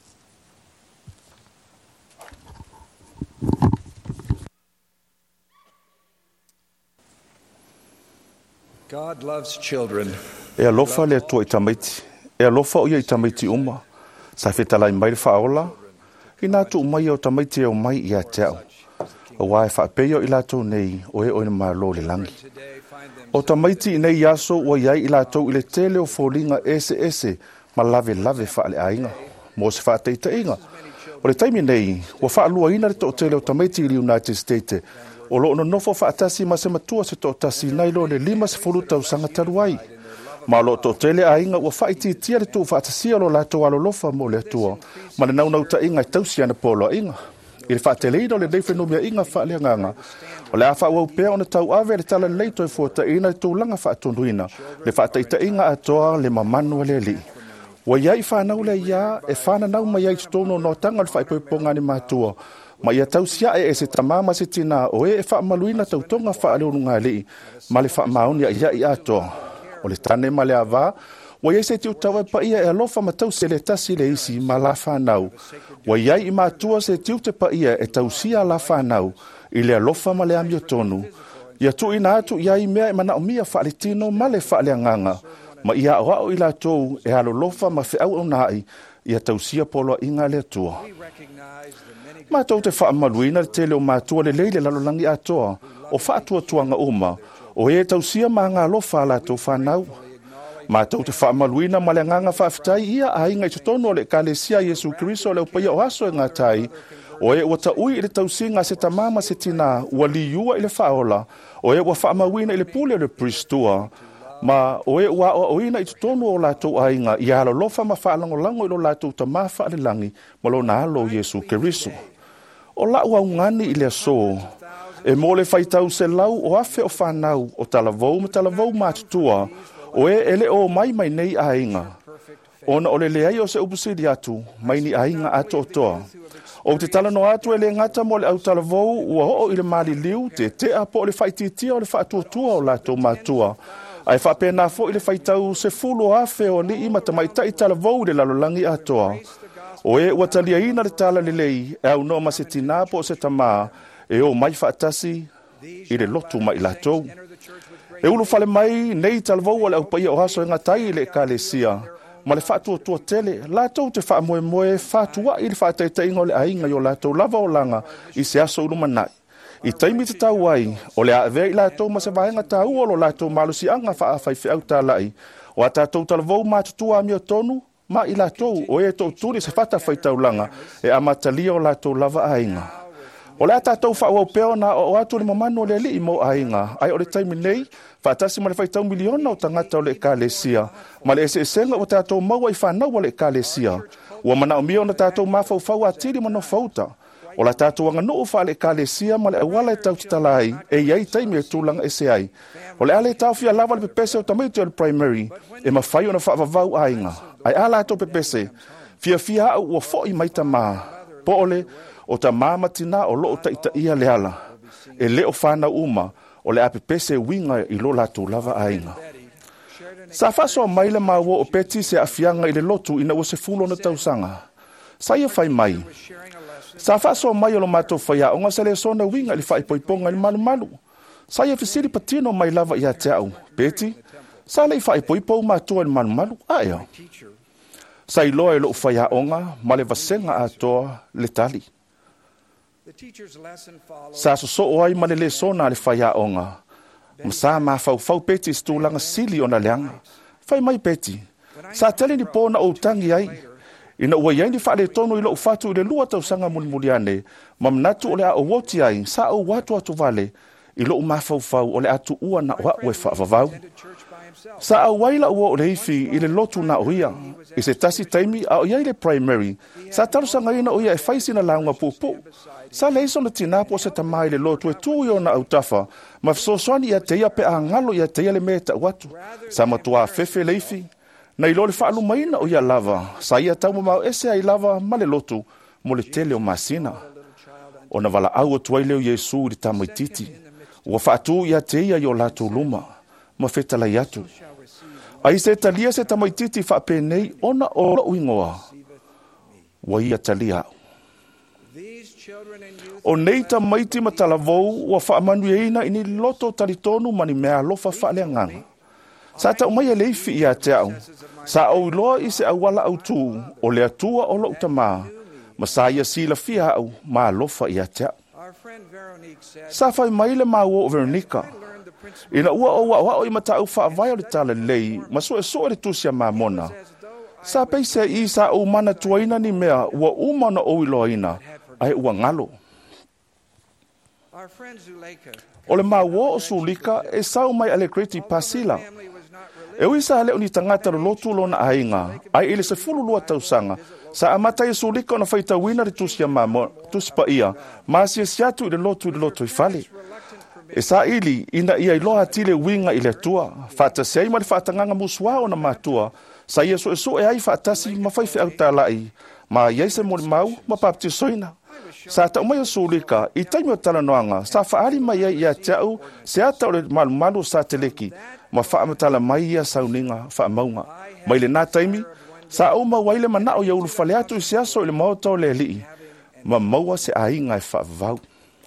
God loves children. E alofa le atua I tamaiti. E alofa o ia I tamaiti uma. Sa whetalai mai le whaola. I nā tu umai o tamaiti o mai I a te au. O wae whaapeo I lātou nei o e oina malo le langi. O tamaiti nei yaso o iai I lātou I le tele o fōlinga ese ma lave whaale ainga. Mo se whaateita inga. O le taimi nei, wa whaalua ina le to tele o tamaiti I United States. O lo no nofo whaatasi ma se matua se to tasi nailo le 5 tau sanga taruai. Ma lo to tele a inga ua whaiti tia le tu whaatasia lo lato alo lofa mo le atua. Ma le naunau ta inga I tausi ana polo inga. I le whaatele ino le neifenumia inga whaale nganga. O le awha wau pea ona tau ave le tala leito e fuata ina le tūlanga whaatonuina. Le whaataita inga atoa le mamanu le li. Wa iai whanau le ia e whananau mai ai tutono no tanga le whaipoiponga ni mātua. Ma ia tausia e se tamama se tina o e whaamaluina tautonga whaaleonunga li ma le whaamaoni ia i atoa. O le tane ma le ava, wa ia se tiu tawa pa ia e alofa matau se le tasi le isi ma la whanau. Wa ia i mātua se tiu te pa ia e tausia la whanau i le alofa ma le amio tonu. Ia tu ina atu ia i mea e mana o mia whaalitino ma le whaaleanganga. Ma ia o au i la tou e alolofa ma whiau au nai ia tausia polo inga le atua. Mātou te whaamaluina le tele o mātua le leile lalolangi atoa o whaatua tuanga uma o e tausia ma ngā lofa la tau whanau. Mātou te whaamaluina ma le nganga whaafitai ia a inga i tutono le kalesia Yesu Kiriso le upaia o aso e ngā tai o e wata ui i le tausinga se tamama se tina ua liua i le whaola o e ua whaamaluina i le pule le pristua. Ma o e ua o ina i tutono o lātou ainga i alo lofa ma whaalangolango i lo lātou ta maa whaalelangi ma lo nālo Yesu Kiriso. O la ua ungani i le aso, e mo le whaitau se lau o afe o whanau o talavou ma talavou mātutua o e ele o mai nei ainga. Ona o le leai o se upusiri atu mai ni ainga ato o toa. O te talano atu e le ngata mo le au talavou ua ho i le mali liu te apo o le whaititia o le whaatuatua o lātou mātua. Ai whapena fo i le whaitau se fulu afe o li ima tamaita i talavou le lalolangi atoa. O e ua talia ina le tala le lei e au no ma se tina po se tama e o mai whaatasi i le lotu mai latou. E ulu fale mai nei talavou o le au paia o haso e ngatai le kalesia. Ma le whaatua tua tele, latou te whaamoe moe whaatua i le whaataita ingo le ainga i o latou lava o langa i se aso ulu manai. I taimi te tau ai, o le aave i latou ma se vaenga tau o lo latou malusi anga whaafai whiau tālai. O a tātou talavou mātutua amia tonu, ma i latou o e tau turi se whata whaitaulanga e amatalia o latou lava ainga. O le a tātou whaua peo na o atu le mamano le li i mo ainga. Ai o le taimi nei, whaatasi ma le whaitau miliona o tangata o le kalesia. Ma le ese esenga o tātou maua i whanau o le kalesia. Ua mana o mio na tātou mawhau atiri mano fauta. O la tātou anga nuu wha le kalesia ma le awala e tau titalai e iei taimi e tūlanga ese ai. O le ale tau fia lava le pepese o tamaitu le primary e mawhai o na whaavavau ainga. Ai ala ato pepese, fia au ua fo i maita maa. Po ole, o ta mama tina o loo ta ita ia le ala. E leo whana uma o le apepese winga i lo latu lava ainga. Sa faso maile maua o peti se afianga i le lotu ina ua se fulo na tausanga. Sa ia fai mai. Sa faso mai o lo mato faya o nga sele sona winga li fai poiponga ni malu. Sa ia fisiri patino mai lava ia te au. Peti, sa le fai poipou matua ni malu. Aia. Sa iloa e lo faya onga ma le vasenga atoa le tali. Sa so o ai ma le sona le faya onga. Masa ma fau peti stulanga sili ona leanga. Fai mai peti. Sa tele ni pona o tangi ai. Ina ua iai ni whaale tono i lo ufatu i le lua tau sanga mulimuliane. Mamnatu o le a o woti ai. Sa o watu atu vale. I lo umafau o le atu ua na oa ue whaavavau. Sa a waila ua o le hifi i le lotu na oia. I se tasi taimi a o iai le primary. Sa taru sanga ina oia e whaisina launga pupu. Sa le iso na tina po se tamai le lotu e tui o na autafa. Ma fisoswani ia teia pe a ngalo ia teia le meta watu. Sa matua fefe le hifi. Na ilo le whaalu maina o ia lava. Sa ia tau mamau ese ai lava ma le lotu mo le tele o masina. O na wala au o tuai leo Yesu li tamaititi. Ua whaatu ia teia i o latu luma. Ma fetala i atu. Ai se talia se tamaititi whaapenei ona o la uingoa. Wa ia talia au. O nei tamaiti ma talavou ua whaamanueina ini loto talitonu mani mea lofa whaaleanganga. Sa tau mai e leifi ia te au. Sa au iloa i se awala au tū o le atua o la utama. Ma sa ia sila fia au ma lofa ia te au. Sa fai mai le maua o Veronica. Ina ua o wao i mata au whaavai o le tala lei. Ma so e le tusia ma mona. Sa peise i sa au mana tuaina ni mea ua umana o iloa ina. Ai ua ngalo. O le maua o Sulika e sau mai Alegreti Pasila. E uisa leo ni tangata lo lotu lo na ainga. Ai ile se fulu lua tausanga. Sa amata e Sulika o na whaita wina re tusia mamo, tuspa ia. Maasi e siatu ile lotu i fale. E sa ili ina ia iloha tile winga ile tua. Fata sei ma le whaatanganga musua o na matua. Sa ia so e ai whaatasi ma whaife au talai. Ma iei se mori mau ma papti soina. Sa ta mai sulika I taimi o talanoanga sa faali mai ia tau se ata o le malu sa teleki ma whaamatala mai ia sauninga whaamaunga. Mai le nā taimi sa au mawaile manao ia ulu fale atu I se aso I le maotau le lii ma maua se ainga e whaavau.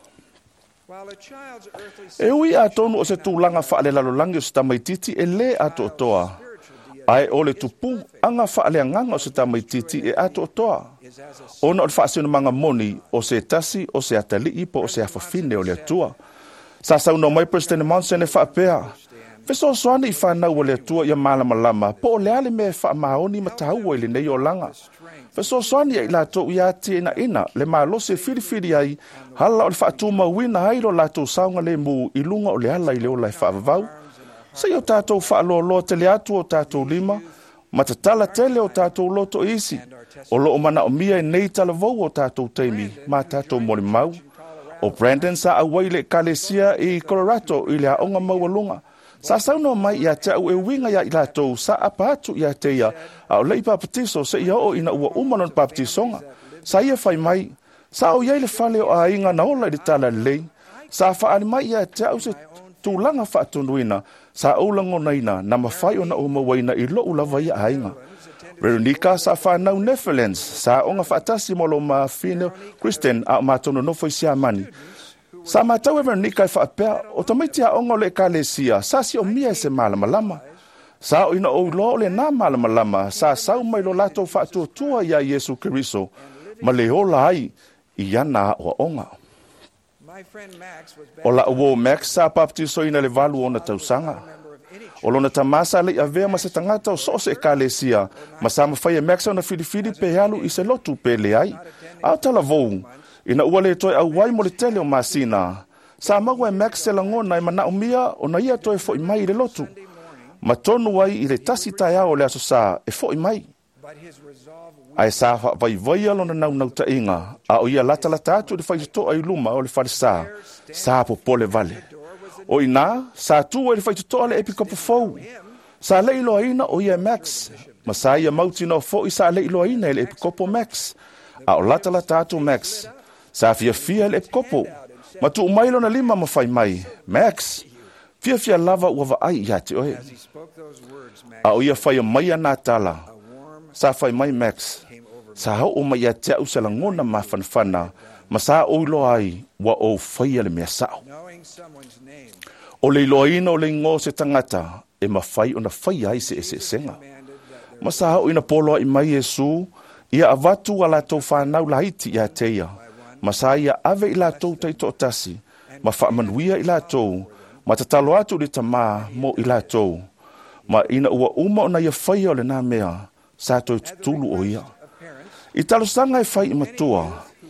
E ui a tonu o se tūlanga whaale lalolangi o se tamaititi e le ato otoa. Ai o le tupu anga whaale anganga o se tamaititi e ato otoa. Ona o le whaasino manga moni o se tasi o se atalii po o se awhawhine o le atua. Sa sauna mai President Monson e whaapea. Feso soani I whanau o le atua ia malama po o le ale me whaamaoni matahau o le nei o langa. Feso soani ai lato ia te ina le malo se whiriwhiri ai hala o le whaatu mawina hairo lato saunga le mu I lunga o le ala I le o lai whaavavau. Sa i o tātou whaalolo te le atu o tātou lima, matatala tele o tātou loto isi, o loo mana o mia I nei talavou o tātou teimi, ma tātou mori mau. O Brandon sa awai le kalesia I Colorado I le aonga maualunga. Sa sauna mai ia te au e winga ia I latou sa apatu ia te ia a o lei papatiso se ia o ina ua umanon papatisonga. Sa ia fai mai, sa o iai le fale o a inga na ola I le tala lei, sa faali mai ia te au se tūlanga whaatunuina sa aulango naina na mawhai o na o mawaina I lo ulava ia ainga. Veronica sa whanau Netherlands sa onga whaatasi molo ma whine Christian a matono nofo I siamani. Sa matau e Veronica I whaapea o tamaiti a onga le kalesia sa si o mia se malamalama. Sa o ina o lo le na malamalama sa sau mai lo lato whaatuatua ia Yesu Keriso ma le ola ai I ana o onga. O la uo Max sa paptiso ina le valu o na tausanga. O lona tamasa le avea ma se tangata o so se kalesia ma sa mawhai e Max o na whiriwhiri pe halu I se lotu pe le ai. Au tala vou, ina ua le toi au wai mo le tele o masina. Sa maua e Max se langona e mana umia o na ia toi fo I mai le lotu. Ma tonu wai I le tasi tai ao le aso sa e fo I mai. Ai sa vai vai alo na nau ta inga a o ia lata atu le faito ai luma o le farisa sa po pole vale o ina sa tu le faito le epikopo fou sa le ilo ina o ia Max masai ia mauti no fo sa le ilo ina le epikopo Max a o lata atu Max sa fia le epikopo ma tu mai lo na lima ma fai mai Max fia lava ua va ai ia te oe a o ia fai mai ana tala sa fai mai Max sa hau o mai a te au sa langona ma fanfana ma sa o ilo ai wa o fai le mea sao o le ilo ina o le ngō se tangata e ma fai o na fai ai se senga ma sa hau ina polo I mai Yesu ia avatu ala tau whanau lahiti ia teia ma sa ia ave I latou taito o tasi ma whaamanuia I latou ma tatalo atu le tama mo I latou ma ina ua uma o na ia fai o le nā mea sa toi tutulu o ia. I talo sanga e fai I matua.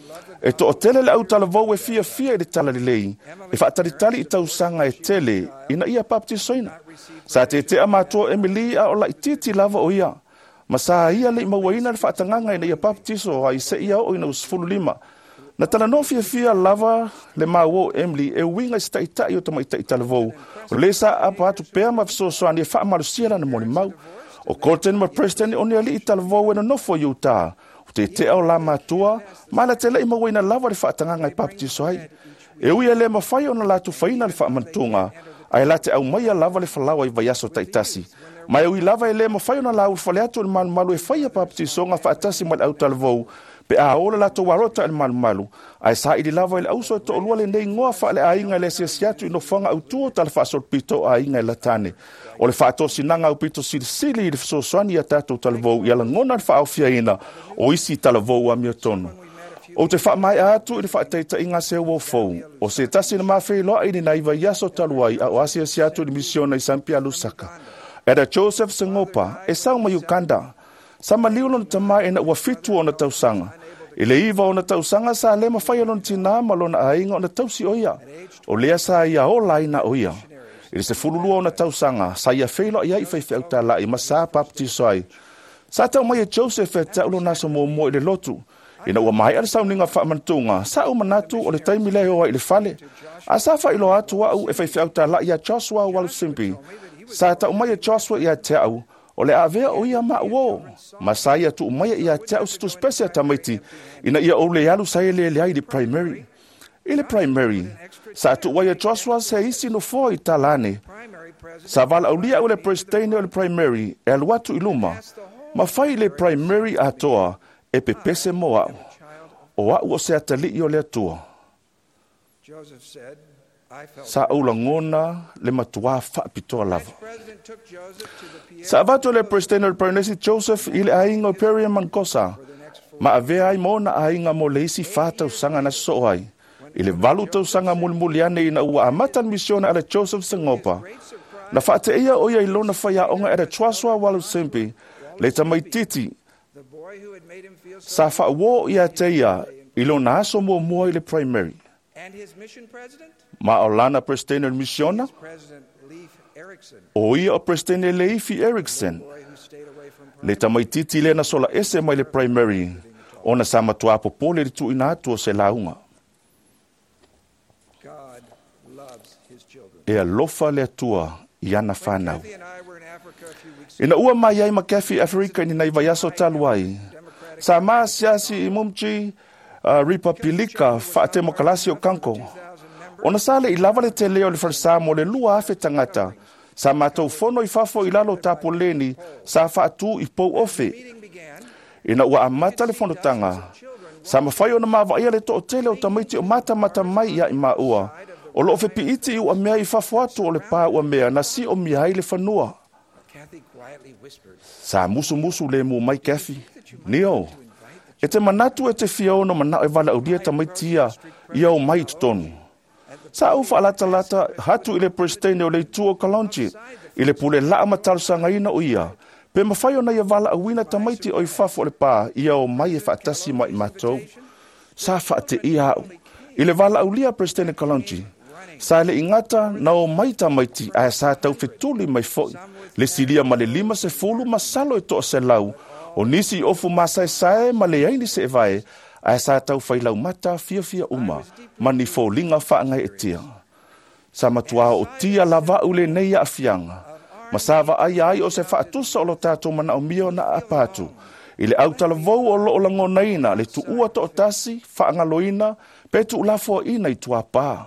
E to o tele le au tala vau e fia I le tala lei. E whaataritali I tau sanga e tele ina ia paptisoina. Sa te matua Emily a o la ititi lava o ia. Ma sa ia le mawaina le whaatanganga ina ia paptiso a I se ia o ina usfulu lima. Na tala no fia lava le mawo Emily e winga I staitai o tamaita I tala vau. O le sa apa atu pea ma fisosoani e wha malusia na moni mau. O Colton ma Preston o nea li I tala vau e no nofo Utah. O te au la matua, ma la te lei mawaina lava le whaatanganga I paptiso ai. E ui e le mawhai o na latu whaina le whaamantunga, ai la te au maia lava le whalawa I vaiaso taitasi. Mai ui lava e le mawhai o na lau whale atu le malu e whaia paptiso nga whaatasi ma le au talavou, pe a ola latu warota le malu. Ai sa I li lava e le auso e to olua le nei ngoa wha le ainga le siasiatu I no whanga au tua tala whaasol pito a inga le tane. O le whaato sinanga au pito sili I le fisosoani a tātou talavou I ala ngona le whaafia ina o isi talavou a mia tonu. O te wha mai atu I le whaateita inga se ua fou. O se tasi na mawhi loa I ni naiva yaso taluai a o asia siatu I misiona I Sampi Lusaka. Era Joseph Sengopa e sau ma Uganda. Sama liulo na tamai e na ua fitu o na tausanga. I le iwa o na tausanga sa le mawhai alon tina malona a inga o na tausi oia. O lea sa ia o laina oia. I le se fululua o na tausanga sa ia feilo ia I whaiwhi au tala I masa paptiso ai. Sa tau mai e Joseph e taulo naso mo I le lotu. Ina ua mai ala sauninga whaamantunga sa o manatu o le taimi leo o I le fale. A sa whailo atu au e whaiwhi au tala ia Joshua Walusimpi. Sa tau mai e Joshua ia te au. O o le avea o ia ma'uo. Masai tu umaya ia tau situ spesia tamaiti, ina ia o le alu sai le ai di primary. Ile primary, sa tu waya Joshua se isi no fo i talane. Sa vala au lia o le prestene o le primary, e aluatu iluma. Ma fai le primary atoa, e pepese mo au. O au o se atali i o le atua. Sa aula ngona le matua whaapitoa lava. Sa avato le prestene o le primary Joseph ile ainga o Peria Mancosa. Ma avea ai mona ainga mo le isi whātau sanga na so ai. Ile valu tau sanga mulmuliane ina ua amatan misiona ala Joseph Sengopa. Na whaate ia o ia ilona whaia onga era Chuasua Walu Sempi, le tamaititi. Sa whaawo ia teia, ilona aso mua ile primary. Ma o lana prestene misiona, o ia o prestene Leifi Erickson. Le tamaititi le na sola ese mai le primary, ona sa matua popole le tu ina atua se launga. E alofa le atua i ana whanau. Ina ua mai ai Makafi Afrika ni nai vaiaso taluai. Sa maa siasi i mumchi Republika whaate mokalasi o kanko. Ona sale i lava le te leo le farsamo le lua afe tangata. Sa matou fono i fafo i lalo tapo leni sa whaatu i pou ofe. Ina ua amata le fono tanga. Sa mawhai o na mawa ia le to o tele o tamaiti o mata mai ia i maua. O lo fe piiti u amea i fafuatu o le pā u amea na si o mihai le whanua. Sa musu le mu mai Kathy. Nio, e te manatu e te whiaono manao e wala audia tamaitia ia o mai tutonu. Sa ufa alata hatu ile prestene o le tuo kalonchi, ile pule laa matalsanga ina o ia. Pe mawhaio na ia wala awina tamaiti o i fafu o le pā ia o mai e whaatasi mai matou. Sa whaate ia au. Ile wala aulia prestene kalonchi. Sa le ingata na o mai tamaiti a sa tau fetuli mai foi. Le siria ma le 5 masalo e toa se lau. O nisi ofu masai sae ma le aini se evae. A sa tau whailau mata fia uma. Ma ni fōlinga whaangai e tia. Sa matua o tia lava ule nei a fianga. Ma sava ai o se whaatusa o lo tātou mana o mio na apatu. Ile au talavou o lo o lango naina le tu ua to o tasi, whaangaloina, petu ulafo ina i tua pā.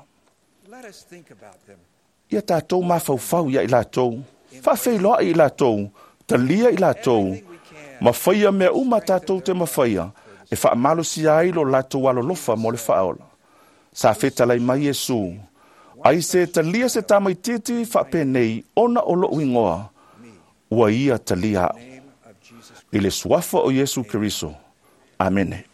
Ia tātou mawhauwhau ia i lātou. Whawheiloa i lātou. Talia i lātou. Mawhaia mea uma tātou te mawhaia. E whaamalo si ailo lātou alo lofa mo le whaola. Sa whetalai mai Jesu. Ai se talia se tamai titi whapenei ona o lo uingoa. Ua ia talia au. I le suafa o Jesu Keriso. Amene.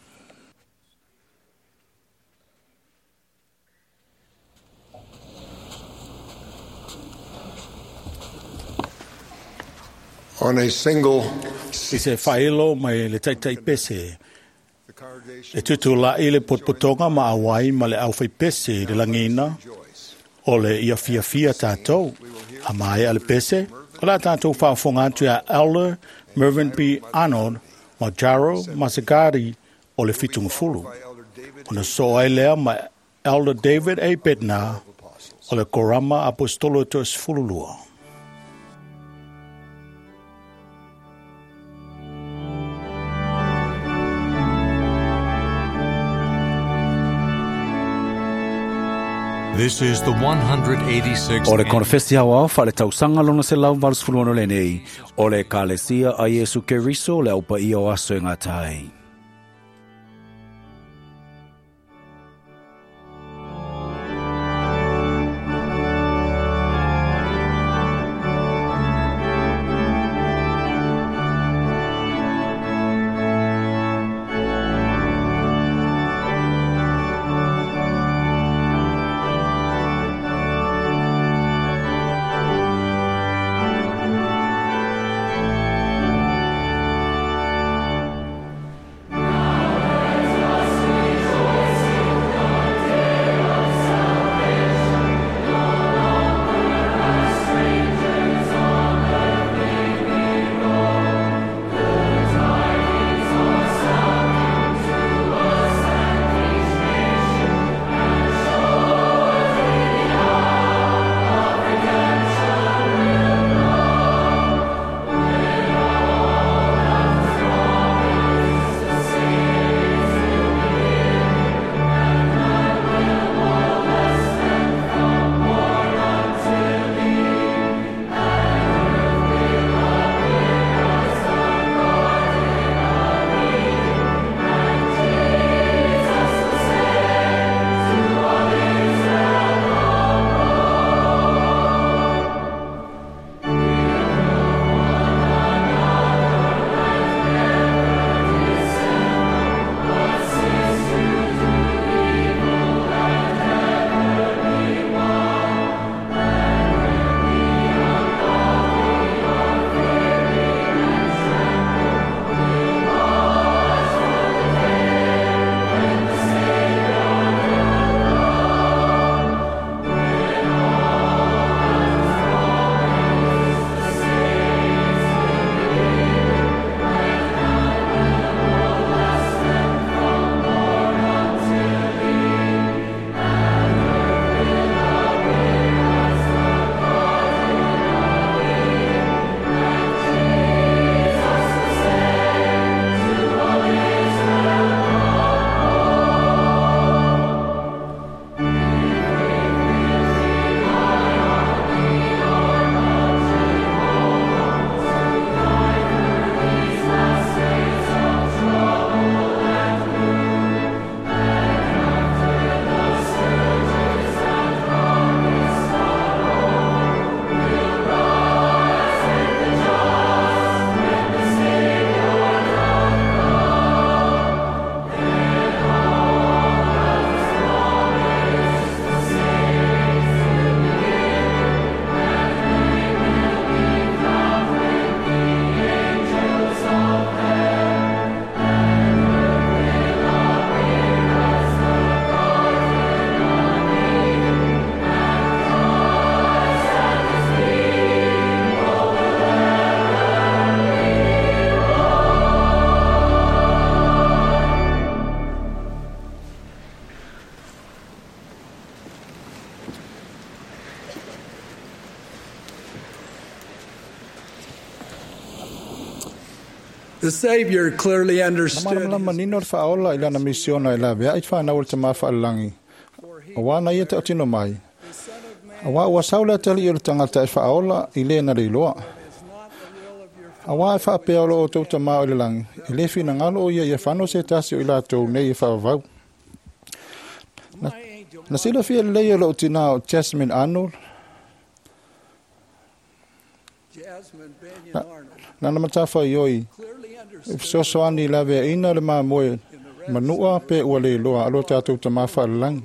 On a single I se whaelo mai le taitai pese. E tutu la i le potpotonga ma awai ma le awhai pese le langina. O le ia fia tātou. A mai ale pese. O la tātou whaafonga atu a Elder Mervyn P. Arnold ma Jaro Masagari o le fitunga fulu. O na so ai lea ma Elder David A. Bednar o le Korama Apostolatus Fululua. This is the 186th. O le konfesia wa fa le tausanga lona se lau vals fulono le nei. O le kalesia a Yesu Keriso le aupa ia o aso e ngatai. The Savior clearly Na understood malama nino le whaola ila na misiona ila vea i whanau le tama whaalangi. A wana ia te atino mai. A wā ua saula tali i le tangata e whaola i le na reiloa. A wā e whaapea o tau tama o le langi. I le fina ngalo o ia i whano se tasi o ila tau nei i whaavau. Na sila fia le leia lo tina o Jasmine Arnold. Na matafa i oi. So soani la ve ina le ma moe manua pe ua le loa alo tātou tama whaalangi.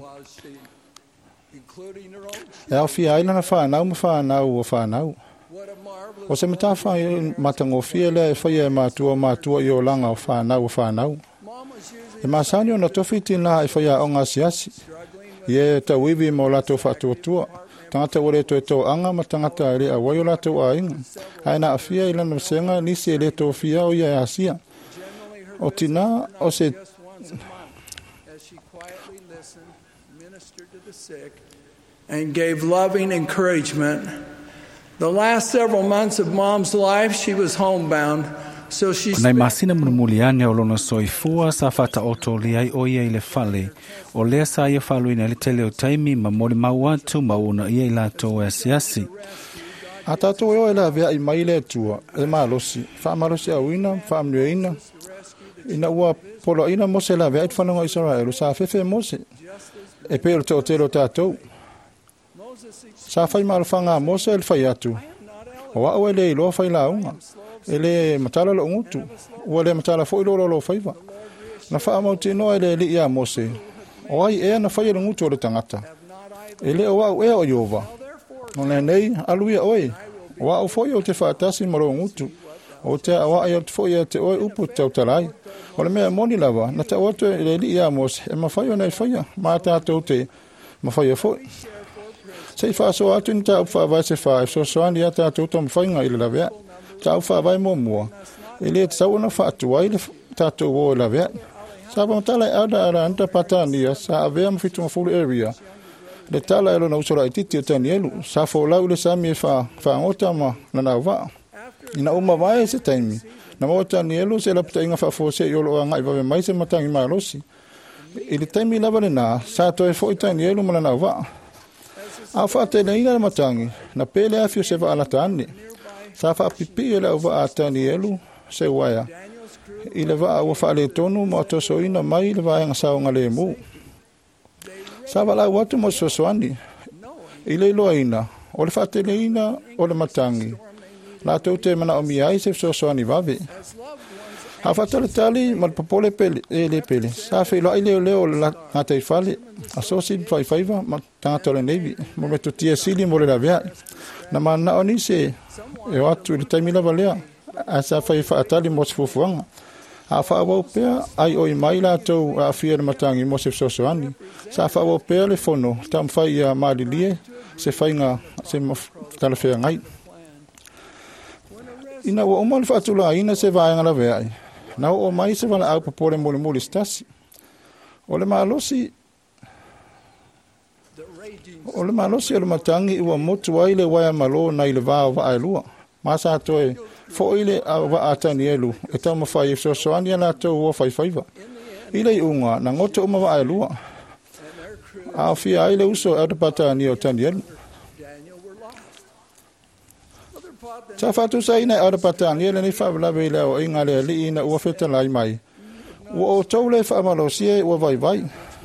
E au fia aina na whanau ma whanau o whanau. O se matafa i matango fia le e whaia e mātua i o langa o whanau. E masani o na tofiti na e whaia o ngā siasi. Ie tau iwi mo lato whatuatua. Tangata ore to e tō anga ma tangata e le a wai o lato a inga. Aina a fia i lana senga nisi e le tō fia o ia e asia. O tina o se... and gave loving encouragement. The last several months of Mom's life, she was homebound, so she Nei masina mumuliane o lona soifua sa fata otoli ai o ia i le fale. O lea sa ia faluina le tele o taimi ma mori mauatu mauna ia i lato e asiasi. A tātou eo e la vea i mai le atua, e malosi. Wha malosi au ina, wha amnue ina. Ina ua polo ina mose la vea i whanonga Israelu, sa fefe mose. E pēro te o tero tātou. Sa whai malwhanga mose e le whai atu. O au e le iloa whai launga. E le matala lo ngutu. Ua le matala fo ilo lo whaiva. Na wha amau tino e le li ia mose. O ai ea na whai e ngutu o le tangata. E le o au ea o Iova. O nei, aluia oe. O au foi o te whaatasi maro ngutu. O te awa ai o te foi e te oe upu te utarai. O le mea moni lava. Na te oatu e le li ia mose. E mawhai o nei whaia. Ma tātou te mawhai o foi. Sei whaaso atu ni tā uwha vai se whae. So soani a tātou tom whainga i le lavea. Tā uwha vai mō mua. E le te sauna whaatua i le tātou o i lavea. Sa pamatala e ada ara anta patania. Sa avea mawhitu mawhulu area. Le tala elo na usora i titi o tani elu. Sa fōlau le sami e whaangota ma na nau waa. Ina uma vai se taimi. Na mawa tani elu se lapita inga whaafose i olo a ngai vawe mai se matangi maa losi. I le taimi lava le nā. Sa toi fo i tani elu ma na nau waa. A whaate le ina le matangi. Na pele afio se wa alata ane. Sa wha pipi e le au wa a tani elu se waia. I le wa ua wha le tonu ma toso ina mai le wa enga saonga le mu. Sa wala watu mo sosoani. I le loa ina. O le whaate le ina o le matangi. La tau te mana o miai se sosoani vave. Ha whata le tali ma le papole pele, le pele. Sa whailo i leo leo la ngata i whale. A sosi whaiwhaiva ma tangata le nevi. Mo me tutia sili mo le la vea. Na ma na oni se e watu i le taimila valea. A sa whaifa atali mo se fufuanga. A whaawau pēr ai o i mai la tau a whia le matangi mo se sosoani. Sa whaawau pēr le fono tam whai a maalilie se whainga se talawhea ngai. Ina ua oma le whaatula ina se vāenga la veai. Nau o mai se wala au papore mole mole stasi. O le maalosi o le matangi ua motu ai le waia malo na i le vāo wa ailua. Masa atoe fo ile a wa atani elu e tau mawhai e sosoani ana tau ua whaiwhaiva. Ile i unga na ngoto uma wa ailua. A fia aile uso e patani o tani elu. Sa whatu sa ina e patani ele ni whawalawe i leo inga lea li ina ua wheta lai mai. Ua o tau le whaamalosie ua vai vai.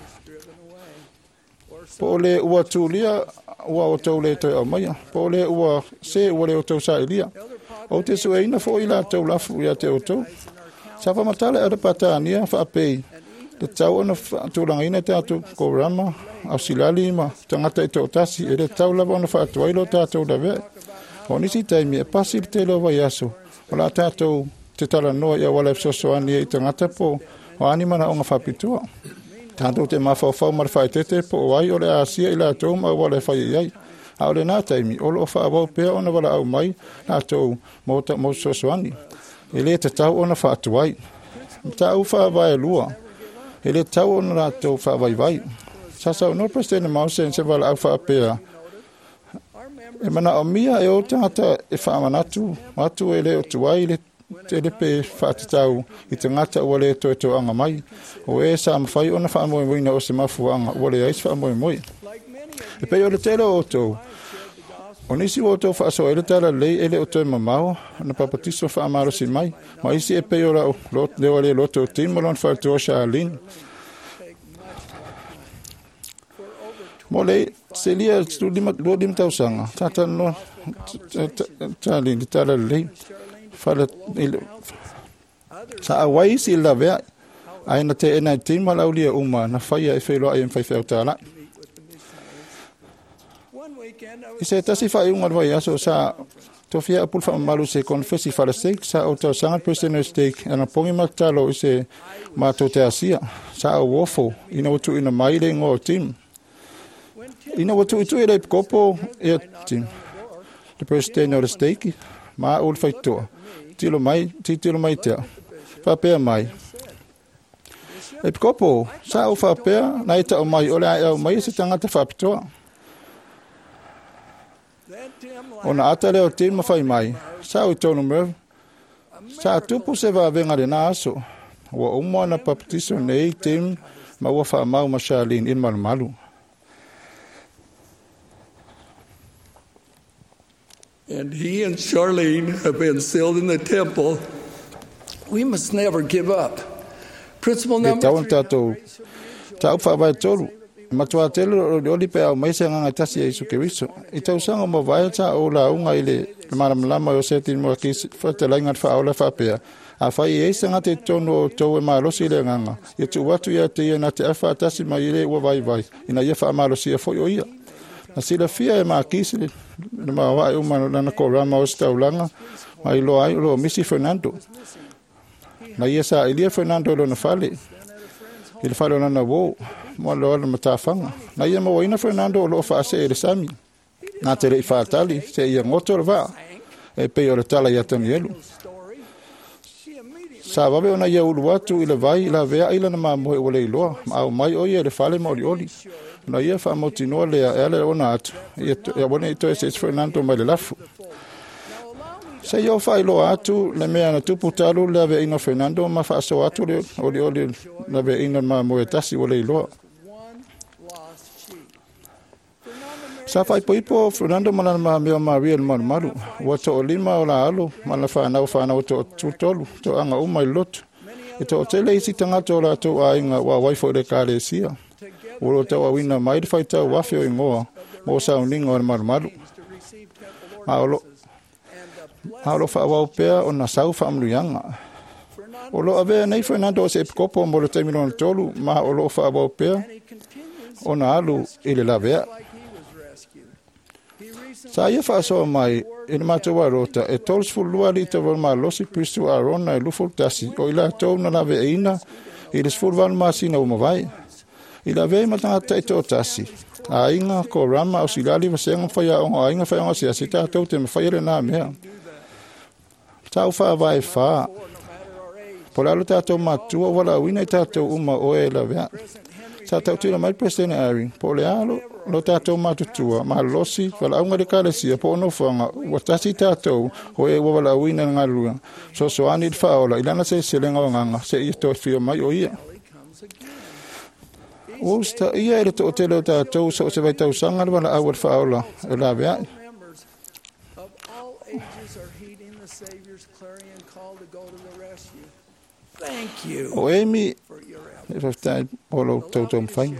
Po le ua tūlia ua o tau le toi au maia. Po le ua se ua le o tau sa ilia. O te sue ina fo ila tau lafu ia te o tau. Sa whamatale e patania whaapei. Le tau ana tūranga ina te atu korama, au silali ma tangata i tau tasi. E le tau lava ana whaatuailo tātou da vea. O nisi taimi e pasi te lo vai aso. O la tātou te tala noa ia wala sosoani e i tangata po o animana o ngā whapitua. Tātou te mawhau mara whaitete po o ai o le asia i la tau ma wala whai iai. A o le nā taimi, o lo whaawau pēr ona wala au mai nā tau mo sosoani. E le te tau ona whaatuai. Tau whaawai lua. E le tau ona nā tau whaawai vai. Sasau no Presidente Mausen se wala au whaapea. E mana o mia e o tangata e whaamanatu. Matu e le o tuai te lepe whaatitau I te ngata ua le to anga mai. O e sa mawhai ona whaamoe moina o se mafuanga ua le ais whaamoe moi. E pei o le tele o tō. O nisi o tō whaaso ele tala lei ele o tō mamao na papatiso whaamaro si mai. Ma isi e pei o la o lewa le loto o timolon whaatu o Charlene. Mo le se lia lo dim tausanga. Tata no Charlene tala lei. Fala sa awai si la vea. Aina te ena tima laulia uma na whaia e whailo ai mwhai whau tāla. I se tasi whai unga rwai aso sa tofia apul wha malu se konfesi whala steak sa o tau sanga personal steak ana pongi matalo I se mato te asia sa o wofo ina watu ina maile ngō tim. Ina watu itu e reip kopo e tim. The personal steak ma ul whaitoa. Tilo mai tea. Whapea mai. E kopo, sa o whapea, na ita o mai, ole ai au mai se tangata whapitoa. O na ata leo tim mawhai mai, sa o tonu meru. Sa tupu se wawenga re na aso. Ua umoa na papatiso nei tim ma ua whaamau ma Charlene in malu. And he and Charlene have been sealed in the temple. We must never give up. Principle number 3. Tau whawai tolu. Matua telu o li pe au maise nganga tasi e Isu Keriso. I tau sanga mo vai ta o la unga I le maramlama o seti mo ki whatelaingat whaola whapea. A whai e sanga te tono o tau e maalosi le nganga. I tu watu ia te ia na te awha tasi mai ile ua vai vai. Ina ia wha maalosi e foi o ia. Na sila fia e maa kisi le maa wai umano nana ko rama o staulanga. Mai lo ai lo Missy Fernando. Na ia sa Elia Fernando lo na fale. Il fale ona na wo mo lo na matafanga. Na ia mo ina Fernando lo fa se ele sami. Na te rei fatali se ia motor va. E pe o tala ia tanielu. Sa vabe ona ia ulu watu ila vai ila vea ila na mamoe o le iloa. Ma au mai o ia le fale mo oli. Na ia fa motinoa le ele ona atu. Ia wana ito e se Fernando mai le lafu. Se yo fai lo atu le mea na tupu talu le ave ina Fernando ma fa so atu le oli le ave ina ma moetasi o le iloa. Sa fai poipo Fernando mana ma mea Maria le maru. Wato o lima o la alo mana fa na o to tutolu to anga uma I lotu. Ito o tele isi tangata o la to a inga wa waifo le kare sia. Uro te wa wina mai fai tau wafi o ingoa mo sa uninga o le maru. Aolo whaawau pea o na sau whaamluianga. O lo avea nei Fernando o se epikopo mo le taimilona tolu, ma o lo whaawau pea o na alu I le lavea. Sa ia whaasoa mai, I le mātua rota, e tols fulua li te walma losi Pristu Arona e luful tasi, o ila tau na lavea ina, I le sfulwan masina umawai. I lavea matangata I tō tasi. A inga ko rama o silali vasenga whaia o a inga whaia o sia sita tau te mawhaia le nā mea. Tau wha vai wha. Po lalo tātou matua wala wina I tātou uma o e la vea. Sa tau tira mai President Ari. Po le alo lo tātou matutua. Ma losi wala aunga de kālesia po ono whanga. Watasi tātou o e wala wina ngā rua. So ani I whaola. Ilana se selenga o nganga. Se I to whio mai o ia. Usta ia e to o tele o tātou so se vai tau sanga wala awar whaola. E la vea. Thank you. O Amy, polo tautou mwhai.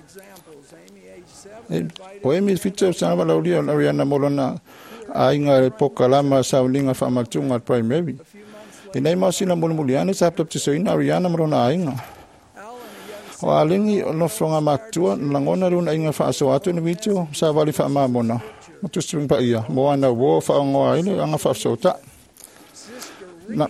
O Amy whitau sana wala uri o Ariana Molona a inga e pokalama sa ulinga whamatunga primary. I nei mau sina mulmuliane sa haptaptiso ina Ariana Molona a inga. O alingi o nofronga matua nangona runa inga whaaso atu ni vitio sa wali whaamamona. Matusturing pa ia. Moana wo whaongoa ini anga whaasota. Na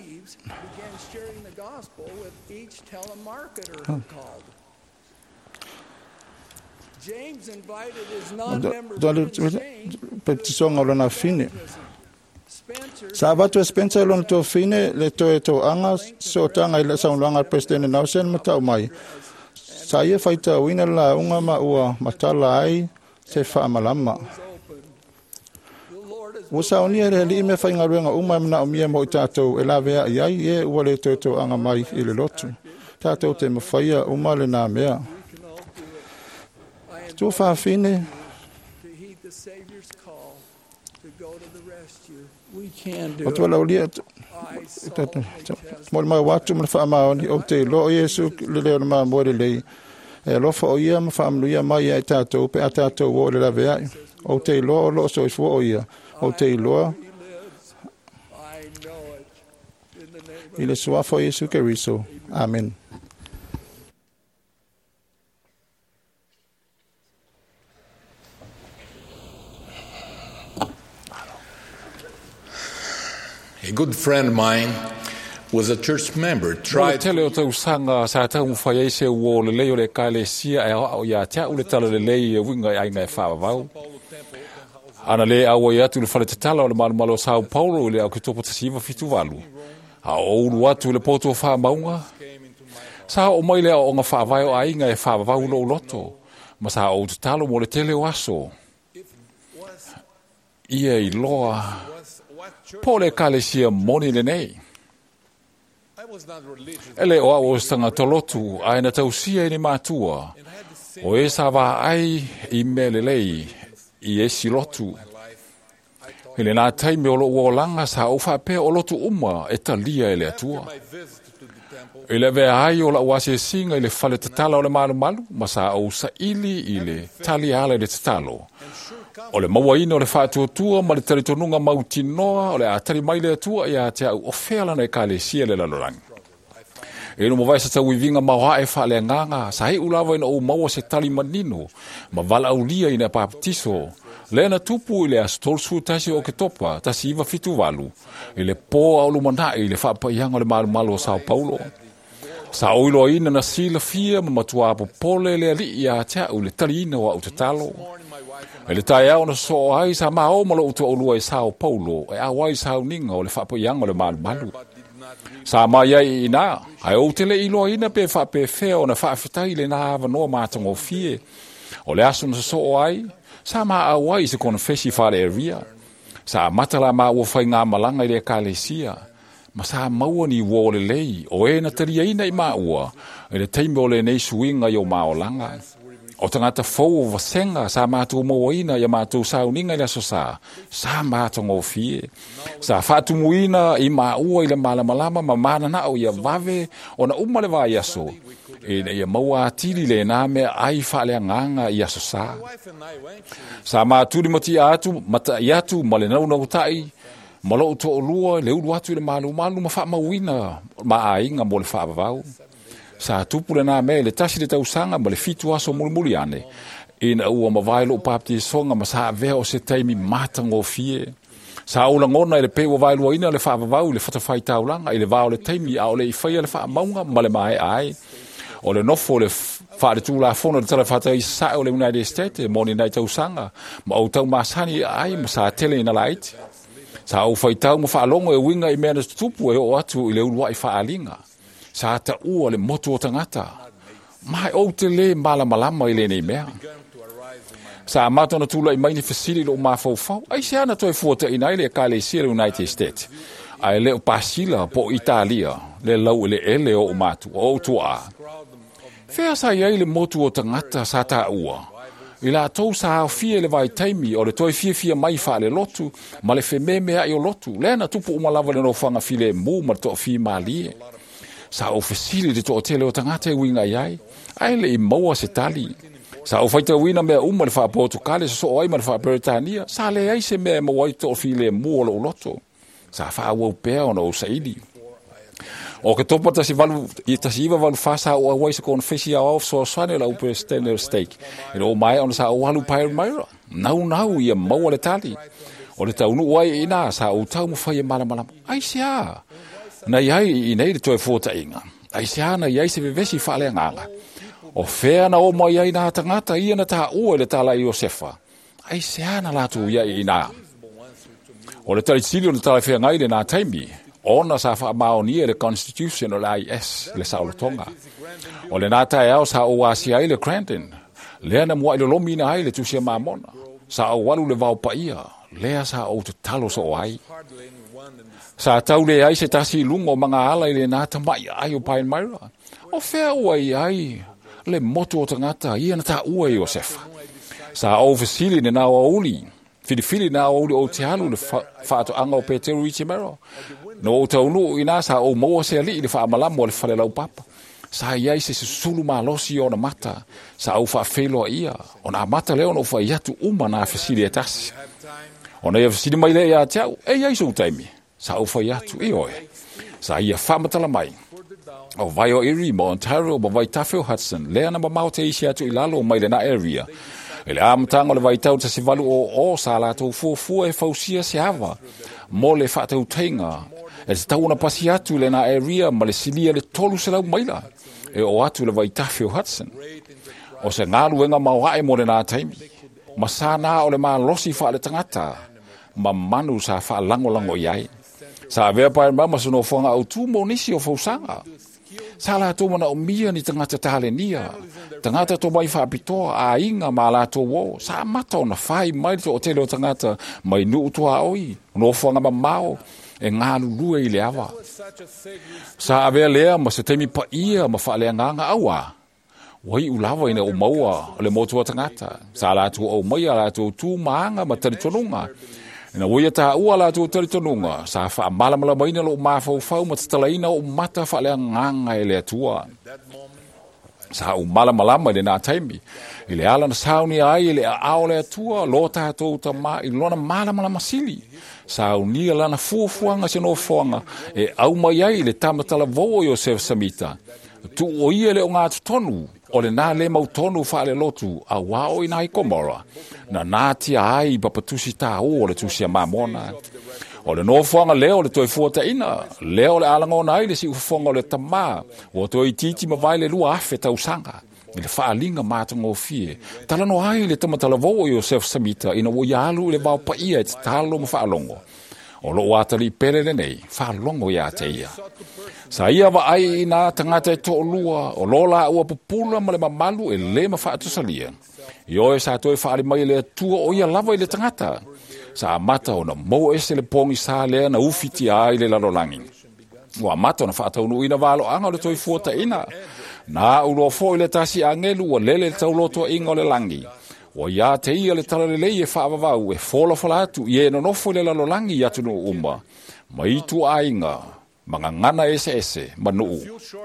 James invited his non-members petisonga lona fine. Sa watu Spencer lona to fine le to anga so tanga ile sa unanga president Nelson matau mai. Sa ia faita wina la unga ma ua matala ai se whaamalama. Ua saunia le li me whainga ruenga uma mna o mia mo i tātou e la vea i ai e ua le tōtou anga mai i le lotu. Tātou te mawhaia uma le nā mea. Tū whawhine. O tō lau lia, mo le mai watu ma le wha maoni o te lo o Yesu le leo na maa mo le lei. E lofa o ia ma wha amnuia mai ai tātou pe a tātou o le la vea. O te lo o lo so i fua o ia. O te iloa i le suafo Yesu Keriso. Amen. A good friend of mine was a church member. Tried tele o tau sanga sa tau mwhai eise uo le leo le kaelesia e o ia tea ule tala le lei e winga ai ngai whaavau. Ana le awa i atu le whale te tala o le malo Sao Paulo le au ki topo tasiva fitu walu. A oulu atu le poto o wha maunga. Sa o mai le o nga whaavai o ai ngai whaavau lo loto. Ma sa o te talo mo le tele o aso. Ia i loa. Po le kalesia moni le nei. Ele o au stanga tolotu aina tausia i ni mātua. O e sa wa ai i mele lei i esi lotu. Ele nā taime o lo ua langa sa o whape o lotu uma e talia ele atua. Ele vea ai o la uase singa i le whale te tala o le malu malu, ma sa o sa ili i le tali ala i le te talo. O le maua ina o le whātua ma le taritonunga mautinoa o le atari mai le atua i a te au o whealana e ka le sia le lalorangi. E no mawai sa tau i vinga maua e whaale nganga, sa hei ulawa ina o maua se tali manino, ma vala au lia ina paptiso, le na tupu i le astolsu tasi o ke topa, tasi iwa fitu walu, i le po au lumana i le whapaianga o le malu malu o Sao Paulo. Sa oilo ina na sila fia ma matua po pole le ali i a tea u le tali ina o au te talo. E le tai au na so ai sa mao malo utu olua i Sao Paulo, e awai Sao Ninga o le whapaianga o le malu malu. Sa mai ai ina, ai o tele ilo ina pe whape feo na whaafitai le na hawa noa mātango fie. O le asu na so ai, sa maa awai se konfesi whare area. Sa matala maa ua whai ngā malanga i le kālesia. Ma sa maua ni ua le lei, o e na taria ina i maa ua, e le teime o le nei suinga i o maa o langa. O tangata fau o vasenga, sa mātou mawaina i a mātou sauninga i la sosa, sa mātango fie. Sa whaatumuina i maa ua i le malamalama, ma mana na o i a vave, o na umale vai aso. E na i a maua atiri le nā mea ai whaalea nganga i a sosa. Sa māturi mati atu, mata i atu, ma le nau nau tai, ma lo uto o lua, le ulu atu i le malu malu, ma wha mauina, ma a inga mo le wha avavau. Sa tupu le nā mea le tasi le tausanga ma le fitu aso muli ane. Ina ua ma vai lo papti songa ma sa vea o se taimi matango fie. Sa ula ngona i le pe ua vai lua ina le whaavavau le whatawhai taulanga i le vao le taimi a o le i whaia le wha maunga ma le mai ai. O le nofo le wha le tūla fono le tala whata i sa o le United States moni nai tausanga. Ma au tau masani ai ma sa tele ina laiti. Sa au whaitau ma whaalongo e winga i mea na tupu e o atu i le ulua i whaalinga. Sa ta ua le motu o tangata. Mai o te le malamalama i le nei mea. Sa amato na tula i maini fasili lo mafau. Ai se ana toi fuata ina ile ka le sia le United States. Ai le o pasila po Italia. Le lau le ele o umatu. O tua. Fea sa iai le motu o tangata sa ta ua. I la tau sa hao fie le vai taimi o le toi fia mai fa le lotu. Ma le fe mea i o lotu. Le na tupu umalawa le no fanga file mu ma to fi malie. Sa o fasili de to tele o tangata winga iai. Ai le i maua se tali. Sa o faita wina mea uma le wha Portugal, so ai ma le wha Britania. Sa le ai se mea maua i to file mu o lo loto. Sa wha wau pea o na o saidi. O ke topa tasi iwa walu whasa o awai se konfesi a au so swane la upe stenel steak. E o mai ona sa o walu pair maira. Nau ia maua le tali. O le taunu wai ina sa o tau mu whai e malamalama. Ai se a. Na iai i nei le toi fōta inga. Ai se a na iai se vevesi whaale nganga. O whea na o mai iai na tangata ia na taha ua le tala i o sefa. Ai se a na latu iai ina. O le tali sili o le tala whea ngai le nā taimi. Ona sa wha maonia le Constitution o le IS, le Saulotonga. O le nā tae au sa o asi ai le Cranton. Lea na mua i le lomi ina ai le tusia mamona. Sa o walu le vau pa ia. lea sa o te talo so ai. Sa tau le ai se tasi lungo mga ala i le nā tamai ai o paen maira. O whea ua i ai le moto o tangata ia na ta ua i o sefa. Sa o fasili ne nā o uli. Filifili nā o uli o te halu le whaato anga o Peteru i te mero. No o tau nu i nā sa o maua se ali i le whaamalamo le whale lau papa. Sa iai se sulu malosi o na mata. Sa au whaafelo ia. O na mata leo no wha iatu uma nā fasili e tasi. O na ia fasili mai le ia teau. E iai so taimi. Sa au wha iatu i oe. Sa ia whamatala mai. O vai o Erie mo Ontario mo vai Tafeo Hudson. Lea na mamau te isi atu i lalo mai le na area. Ele amatanga le vai tau ta se valu o sa la tau fua e fausia se hava. Mo le whaatau teinga. E se tau na pasi atu le na area ma le silia le tolu se lau maila. E o atu le vai Tafeo Hudson. O se ngalu enga mauae mo le na taimi. Ma sa na o le maa losi wha le tangata. Ma manu sa wha lango iai. Sa vea pae mama suno whanga au tu mo nisi o fausanga. Sa la tō mana o mia ni tangata tāle nia. Tangata tō mai whaapitoa a inga ma la tō wo. Sa mata o na whai mai tō o tele o tangata mai nu utua oi. No whanga ma mao e ngā lulua i le awa. Sa avea lea ma se temi pa ia ma wha lea nganga awa. Wai ulawa ina o maua o le motua tangata. Sa la tō o mai a la tō tū maanga ma tari tonunga. Ina woia ta ua la tu tari tonunga. Sa wha malamala maina lo mawhau ma tatalaina o mata wha lea nganga e lea tua. Sa u malamalama le nā taimi. I le ala na sauni ai le ao lea tua lo tātou ta ma i lona malamalama sili. Sa u nia lana fuafuanga se no fuanga e au mai ai le tamatala vo o Joseph Samita. Tu o ia le o ngā tonu. O le nā le mautonu wha le lotu a wao i nā i komora. Na nā tia ai papatusi tā o le tusia mamona. O le nofuanga leo le toi fuata ina. Leo le alangona ai le si ufuanga o le tamā. O toi titi ma vai le lua afe tausanga. I le whaalinga mātango fie. Talano ai le tamatalavo o Joseph Samita ina wo ialu le vau pa ia e te talo ma whaalongo. O lo watali pere le nei, whaalongo ia te ia. Sa ia wa ai i nā tangata e tō lua, o lola ua pupula ma le mamalu e le ma whaatusalia. I oe sa toi whaari mai le tua o ia lava i le tangata. Sa amata o na mo ese le pongi sa lea na ufiti ai le lalolangi. O amata o na whaataunu ina walo anga o le toi fuata ina. Nā ulo fo i le tasi angelu o lele le tauloto inga o le langi. O ia te ia le tala le lei e whaavavau e fola atu i e no nofo le lalolangi i atu no umma. Ma itu ainga. Mga ngana ese manuu.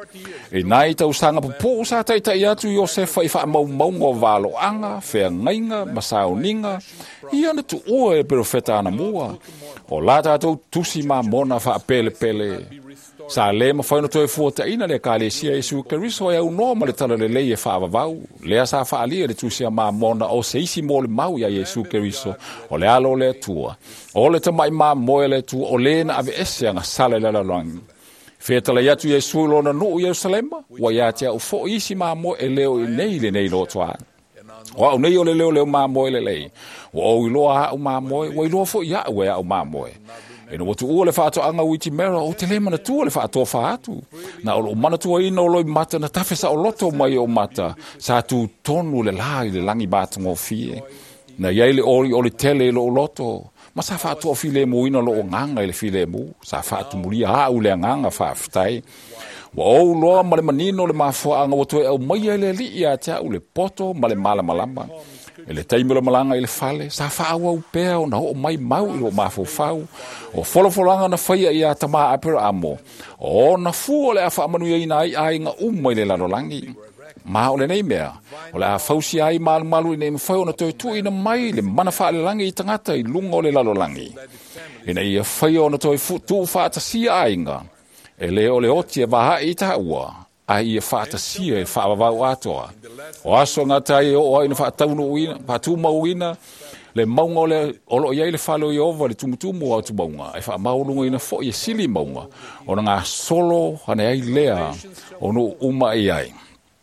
E nai tau sanga pupo sa tai atu Iosefa i wha maungo valo anga, whea ngainga, masauninga, i ana tu oa e profeta ana mua. O lata atu tusi ma mona wha pele. Sa le ma whaino toi fuata ina le ka le sia Jesu Keriso e au noma le tala le lei e whaavavau. Lea sa whaalia le tusia ma mona o se isi mo le mau ia Jesu Keriso. O le alo le tua. O le tamai ma moe le tua. O le na ave ese anga sale le lalangi. Fetala yatu Jesu lo na nuu Jerusalema. Wa yatia u fo isi ma moe e leo i nei le nei lo tua. O au nei o le leo ma moe le lei. O au iloa au ma moe. Wa iloa fo ia ue au ma moe. E no watu ua le whaato anga witi mera o te lema na tua le whaato whaatu. Na o mana tua ina o loi mata na tawhesa o loto mai o mata. Sa tu tonu le lai le langi bātanga o fie. Na iai le ori o le tele lo o loto. Ma sa whaato o file mu ina lo o nganga le file mu. Sa whaatu muria hau le nganga whaafitai. Wa o loa ma le manino le mafua anga watu e au mai le li ia tea u le poto ma le malama. E le taimula malanga i le fale, sa whaaua upea o na ho mai mau i lo mafau. O folofolanga na whaia i a tama apera amo. O na fuo le a whaamanu i na ai nga i le lalolangi. Ma o le nei mea, o le a fausi ai malu i nei mwhai o na toi tu ina mai le mana whaale langi i tangata i lunga o le lalolangi. E nei a whai o na toi tu whaatasia ai nga. E le o le oti e waha i ta ua. Ai e whaatasia e whaavavau atoa. O aso ngā tai o aina whaataunu uina, whaatuma uina, le maunga o le olo iai le whalo i ova le tumutumu au tu maunga. E wha maulunga ina fo i e sili maunga. O na ngā solo hane ai lea o no uma i ai.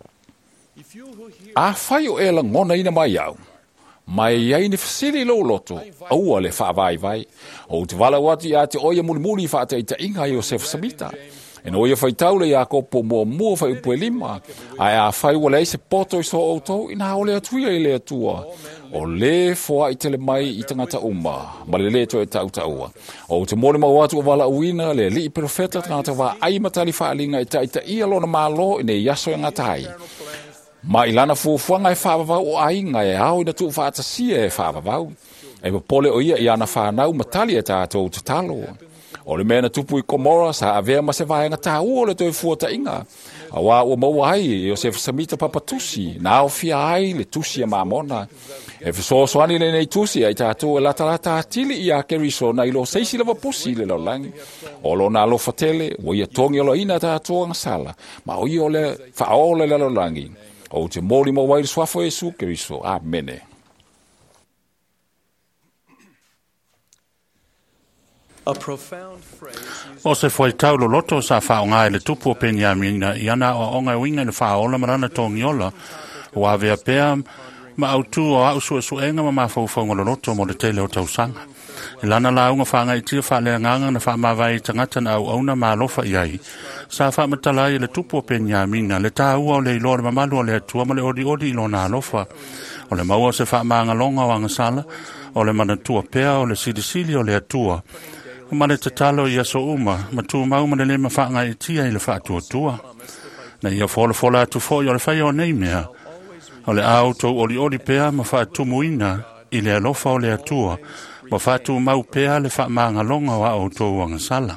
A whai o e la ngona ina mai au. Mai iai ni whasili lo loto, aua le whaavai vai. O te wala wati a te oia muli whaata i ta inga i o Joseph Samita. E no ia whaitau le ia kopo mua whai upo e lima. Ai a whai wale se poto i so autou ina o le atuia i le atua. O le foa i tele mai i tangata uma. Ma le le to e tau taua. O te mole mau atu o wala uina le li i profeta tangata wa ai matali whaalinga i ta ia lona malo i ne yaso e ngatai. Ma ilana fuafuanga e whaavavau o ainga e au ina tu whaatasia e whaavavau. E pole o ia i ana whanau matali e tātou te talo. O le mena tupu i Komora sa avea ma se vaenga tāu o le toi fuata inga. A wā ua mauai i o se Samita papatusi, na o fia ai le tusi a mamona. E fisosoani le nei tusi ai tātou e latalata atili i a Keriso na ilo seisi lava pusi le laulangi. O lo na lo fatele, o ia tongi o lo ina tātou ang sala, ma o ia o le whaole le laulangi. O te mori mawai le swafo e su Keriso, amene. O se foi taulo loto sa whaonga e le tupu o penia mina i ana o onga winga le whaola marana tongiola o avea pea ma autu o au suenga ma mawhauwhaunga lo loto mo le tele o tausanga. I lana la unga whaanga i tia whaale nganga na whaamawai tangata na au auna ma alofa iai. Sa whaamatala i le tupu o penia mina le tā ua o le ilore mamalu o le atua ma le odi odi ilo na alofa. O le maua se whaamanga longa o angasala o le manatua pea o le sidisili o le atua. Ma le tatalo ia so uma, ma tu mau ma le mawhaanga i tia i le whaatua. Na ia fola atu fo i o le whai o nei mea. O le auto o li ori pea ma whaatumuina i le alofa o le atua, ma whaatu mau pea le whaamanga longa wa auto wanga sala.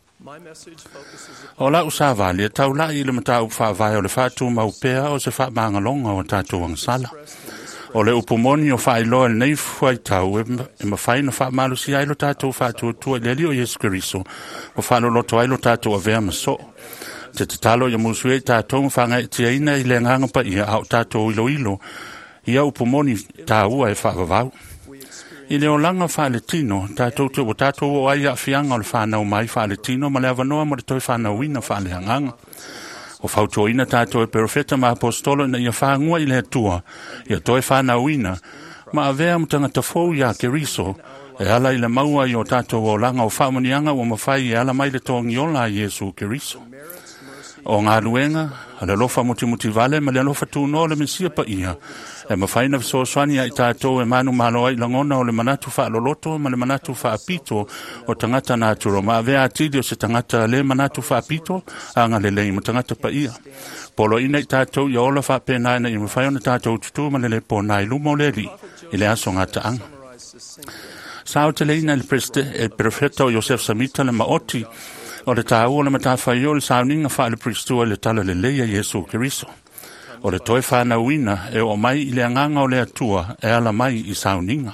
O la usawali e tau lai i le matau whaavai o le whaatu mau pea o se whaamanga longa o tātou wanga sala. O le upumoni o whaeloa nei fuai tau e mawhaina whaamalu si ailo tātou whaatua tua le li o Yesu Keriso o whaano loto ailo tātou a vea maso. Te tatalo ia musue i tātou mwhanga i tia ina i le nganga pa ia au tātou ilo ia upumoni tāua e whaavavau. I le o langa whaaletino tātou te o tātou o aia whianga o le whanau mai whaaletino ma le avanoa mo le toi whanau ina whaalehanganga. O fautoina tātou e profeta ma apostolo na ia whaangua i le atua, ia toi whanau ina, ma avea mtangata fau ia Keriso, e ala i le maua i o tātou o langa o whaamanianga o mawhai e ala mai le tongi ola a Yesu Keriso. O ngā ruenga, le lofa muti vale, ma le lofa tūno le mesia pa ia, e mawhaina visoaswani i tātou e manu maloa i langona o le manatu whaaloloto, ma le manatu whaapito o tangata nāturo, ma avea atidi o se tangata le manatu whaapito, anga le lei, ma tangata pa ia. Polo ina i tātou i ola whaapenaina i mawhaiona tātou tutu, ma le po nai lumo le li, i le aso ngata anga. Sao te leina il profeta o Joseph Samita le maoti, o le tāua le matawhaio le sauninga wha le pristua le tala le leia Yesu Keriso. O le toi whanauina e o mai i le anganga o le atua e ala mai i sauninga.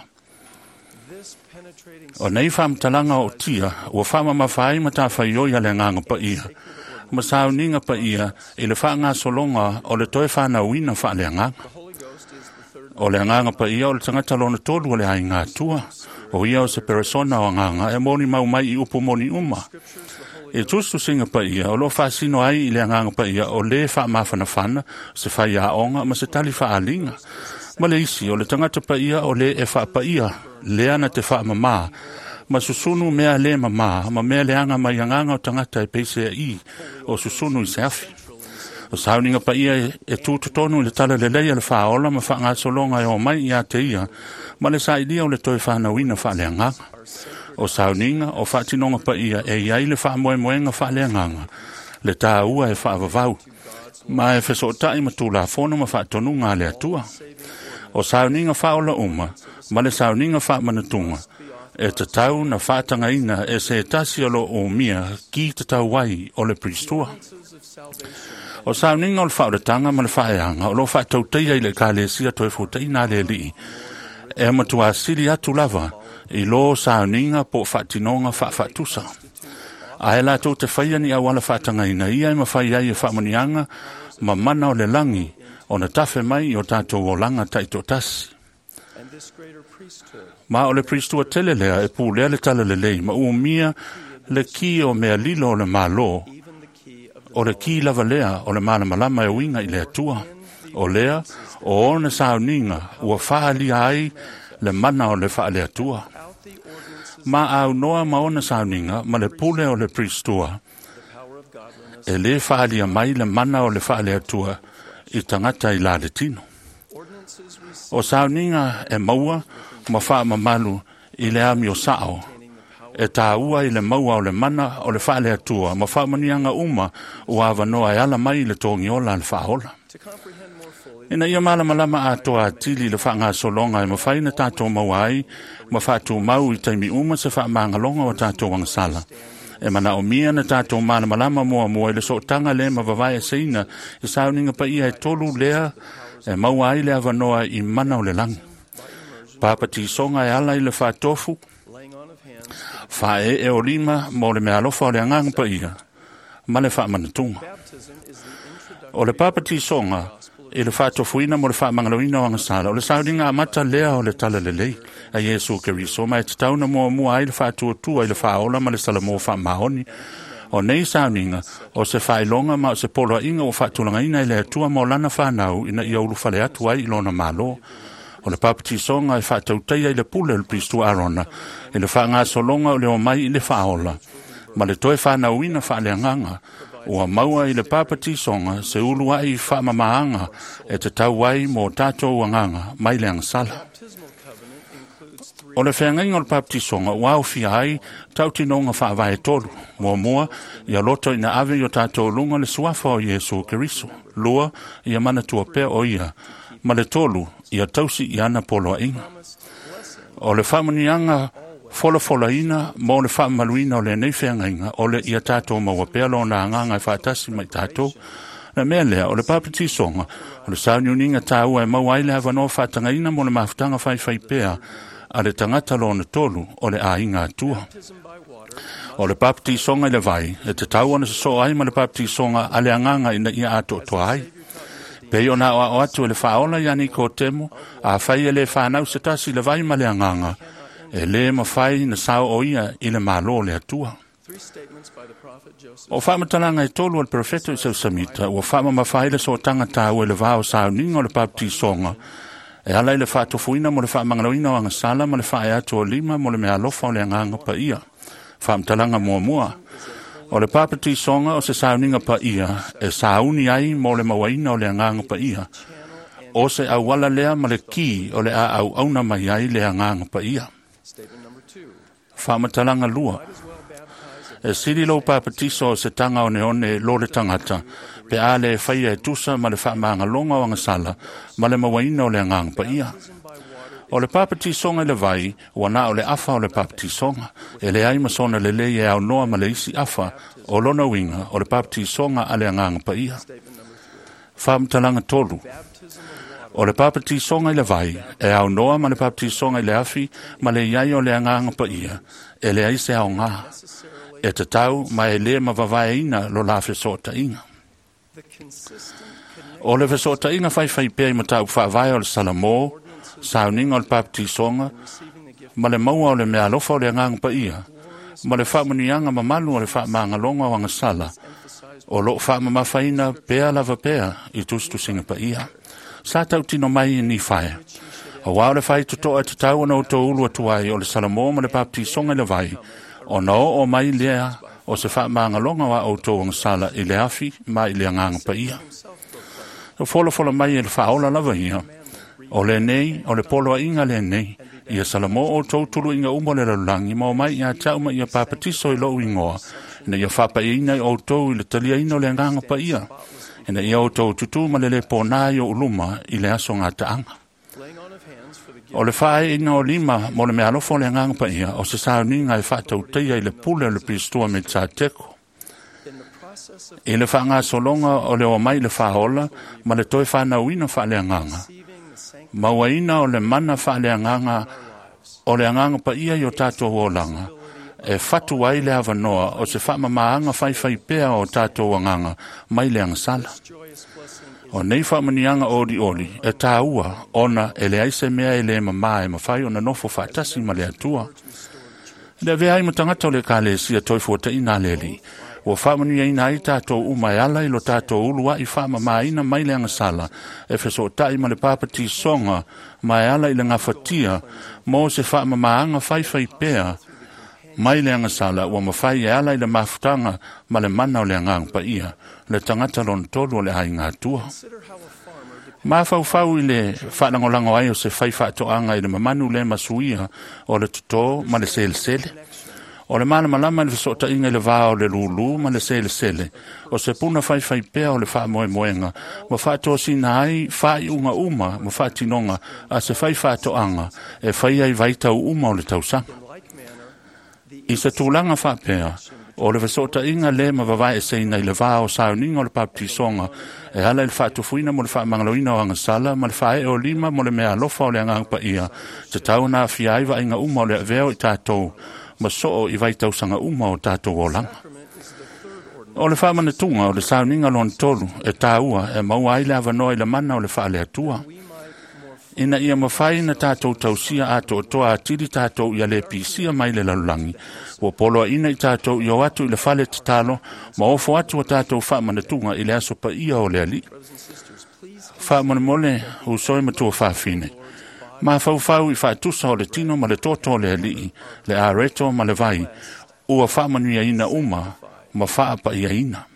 O nei whamtalanga o tia, ua whama mawhai matawhaio i le anganga pa ia. Ma sauninga pa ia i le whaanga solonga o le toi whanauina wha le anganga. O le anganga pa ia o le tangata lona tolu o le hainga atua. O ia o se persona o anganga e moni mau mai i upu moni uma. E tustu singa pa ia, o lo whaasino ai i le anganga pa ia, o le wha mawhanawhana, se whai a onga, ma se tali wha alinga. Ma le isi, o le tangata pa ia, o le e wha pa ia, le ana te wha mama, ma susunu mea le mama, ma mea le anga mai anganga o tangata e peise i, o susunu i se afi. O sauninga pa ia e tūtutonu le tala le leia le wha ola, ma wha ngā solonga e o mai i a te ia, ma le sa ilia o le toi whanawina wha le anganga. O sauninga o whaatinonga pa ia e iai le wha moenga wha le anganga, le tā ua e wha avavau, ma e wheso tai ma tū la whono ma wha tonu ngā le atua. O sauninga wha ola uma, ma le sauninga wha manatunga, e te tau na whaatanga ina e se tasi alo o mia ki te tau wai o le pristua. O sauninga o le wha o le tanga ma le wha e anga, o lo wha tauteia i le ka le sia toi futai nā le li, e matua sili atu lava, i lo sauninga po whaatinonga whaatusa. A he lato te whaia ni awala whaatanga ina ia i mawhaia i whaamanianga ma mana o le langi o na tafe mai o tātou o langa taito tasi. Ma o le pristua telelea e pūlea le tala le lei ma umia le ki o mea lilo o le malo o le ki lava lea o le malamalama e winga i le atua. O lea o ona sauninga ua whaalia ai le mana o le whaale atua. Ma au noa ma ona sauninga ma le pule o le pristua. e le whaalia mai le mana o le whaalea tua I tangata I la le tino. O sauninga e maua ma wha mamalu I le ami o sao e tā ua I le maua o le mana o le whaalea tua ma wha manianga uma o awanoa e ala mai le tōngi ola le whaola. Ina ia malama atoa tili le whanga solonga e ma whaina tātou mawai ma whātou mau I taimi uma se wha mangalonga o tātou wangsala. E mana o mia na tātou malama mua le so tanga le ma vavai e seina e sauninga pa ia e tolu lea e mawai le avanoa I mana o le langi. Papati songa e ala I le whātofu wha e o lima mo le mea alofa o le angang pa ia ma le wha manatunga. O le papati songa e le whātofuina mo le whaamangaloina o angasala. O le sauninga amata lea o le tala lelei a Yesu Keriso. Ma e te tauna mua ai le whātuatua I le whaola ma le salamo whaamahoni. O nei sauninga o se whailonga ma o se poloa inga o whaatulangaina I le atua mo lana whanau ina I aulu whale atu ai ilona malo. O le papati songa e whaatautai ai le pule le pristu arona. E le whaanga solonga o le o mai I le whaola. Ma le toe whanau ina whaaleanganga. Ua maua I le papati songa se ulua I whaamamaanga e te tau ai mo tātou wanganga mai le angasala. O le whengainga o le papati songa ua au fia ai tau tinonga whaavae tolu. Mua ia loto ina ave o tātou lunga le suafa o Yesu Keriso. Lua ia mana tua pea o ia. Ma le tolu ia tausi I ana poloa inga. O le whamanianga fola ina mo le whaamaluina o le nei whengainga o le ia tātou maua pea lo na anganga I whaatasi mai tātou. Na mea lea o le papati songa o le sauniuninga tāua e mawai le havanoa whaatangaina mo le mafutanga whai pea a le tangata lo na tolu o le ainga atua. O le papati songa I le vai e te tau ana se so ai ma le papati songa a le anganga ina ia ato toa ai. Pei o na o atu e le whaola yani ko temo a whai e le whanau se tasi le vai ma le anganga. E le mawhai na sao o ia I le malo le atua. O whamatalanga e tolu al profeto I sau samita, o whamamawhai le so tangata o le vao sao ninga o le papati songa, e ala I le whatofuina mo le whamangaloina o angasala mo le whae atu o lima mo le mea lofa o le anganga pa ia. Whamatalanga mua. O le papati songa o se sao ninga pa ia, e sauni ai mo le mawaina o le anganga pa ia. O se awala lea ma le ki o le a au auna mai ai le anganga pa ia. Whamatalanga lua. E siri lo papatiso o se tanga o neone lo le tangata, pe a le whaia e tusa ma le whaamanga longa o angasala, ma le mawaina o le angang pa ia. O le papatisonga I le vai, wana o le afa o le papatisonga, e le ai masona le le e au noa ma le isi afa, o lona winga o le papatisonga a le angang pa ia. Whamtalanga tolu. O le papatisonga I le vai, e au noa ma le papatisonga I le afi, ma le iai o le angang pa ia, e le ai se au ngā. E te tau, ma e le ma vavaeina lo la fesota inga. O le fesota inga whai pia I matau whaavai o le salamo, sauninga o le papatisonga, ma le maua o le mea lofa o le angang pa ia, ma le whaamanianga mamalu o le whaamangalonga o angasala, o lo whaamamawhaina pea lava pea I tustu singa pa ia. Sa tau tino mai ni whae. O wao le whai tutoa te tau ana o to ulu atuai o le salamo ma le papatisonga le vai, o no o mai lea o se whaamangalonga wa o to angasala I le afi ma I le angang pa ia. O fola mai le whaola lava ia, o le nei, o le poloa inga le nei, ia salamo o tautulu inga umo le lalangi, ma o mai ia tau ma ia papatiso I lo ingoa, ina ia whapa ina o tau I le talia ino le nganga pa ia, ina ia o tau tutu ma le ponai o uluma I le aso ngā taanga. O le whae ina o lima mo le mea lofo le nganga pa ia, o se sauninga I whatau teia I le pule le pistua me tā teko. I le whanga solonga o le o mai le whaola, ma le toi whanauina wha le nganga. Mawaina o le mana wha le nganga, o le nganga pa ia I o tātou o langa. E whatu ai le avanoa o se whamamaanga whai pea o tātou nganga, mai le angasala. O nei whamanianga ori, e tā ua, ona e le aise mea e le mamae ma whai o na nofo whaatasi ma le atua. Le vea I matangata o le ka le sia toi fuata ina leli. O whamania ina I tātou umai ala I lo tātou ulua I whamamaina mai le angasala, e wheso tai ma le papati songa, mai ala I le ngawhatia, mo se whamamaanga whai pea, mai le anga sala ua mawhai e ala i le mafutanga ma le mana o le angang pa ia, le tangata lon tolu o le ai ngā tua. Mawhau i le whanangolango ai o se whai whaatoanga i le mamanu le masuia o le tuto ma le sele. O le mana malama le fisota inga le vao le lulu ma le sele. O se puna whai pea o le wha moenga. Ma whaato sina ai whai unga uma ma whaatinonga a se whai whaatoanga e whai ai vaitau uma o le tausanga. I se tūlanga whapea, o le fisota inga le ma vavai e seina i le vao sauninga o le paptisonga e ala il whaatufuina mo le whaamangaloina o angasala ma le whae o lima mo le mea lofa o le angangpa ia te tau na fiaiva inga uma o le veo i tātou ma soo i vai tausanga uma o tātou o langa. O le whaamanatunga o le sauninga lon tolu e tāua e maua ai le avanoa i le mana o le whaale atua. Ina ia mawhai na tātou tausia ato toa atiri tātou ia le pisia mai le lalulangi. Ua poloa ina i tātou i o atu i le whale te talo, ma ofo atu o tātou whaamanatunga i le aso pa ia o le ali. Whaamanamole usoi matua whaafine. Ma whau i whaatusa o le tino ma le toto le ali, le areto ma le vai, ua whaamanuia ina uma, ma whaapa ia ina.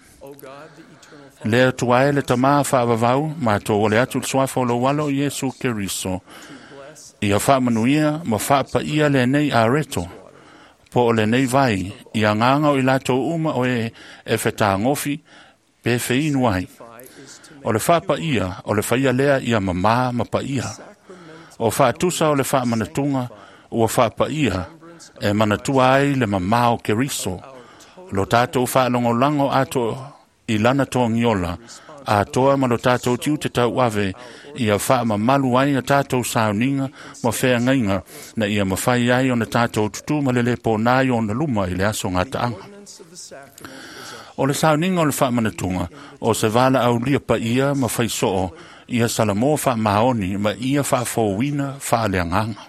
Le tuae le tamaa whaavavau, ma tō ole atu suafo lo walo Yesu Keriso. Ia whaamanuia, ma whaapa ia le nei areto. Po ole nei vai, ia nganga o i lato uma o e wheta ngofi, pe wheinu ai. O le whaapa ia, o le whaia lea ia ma pa ia. O whaatusa o le whaamanatunga, ua whaapa ia, e manatua ai le mamā o Keriso. Lo tātou whaalongo lango ato i lana toa ngiola, a toa ma lo tātou tiu te tau ave, ia wha ma malu ai a tātou sauninga, ma whea ngainga, na ia ma whai ai o na tātou tutu ma le lepo nai o na luma i le aso ngā taanga. O le sauninga o le wha manatunga, o se vala au lia pa ia ma whai soo, ia salamo wha maoni, ma ia wha fōwina wha leanganga.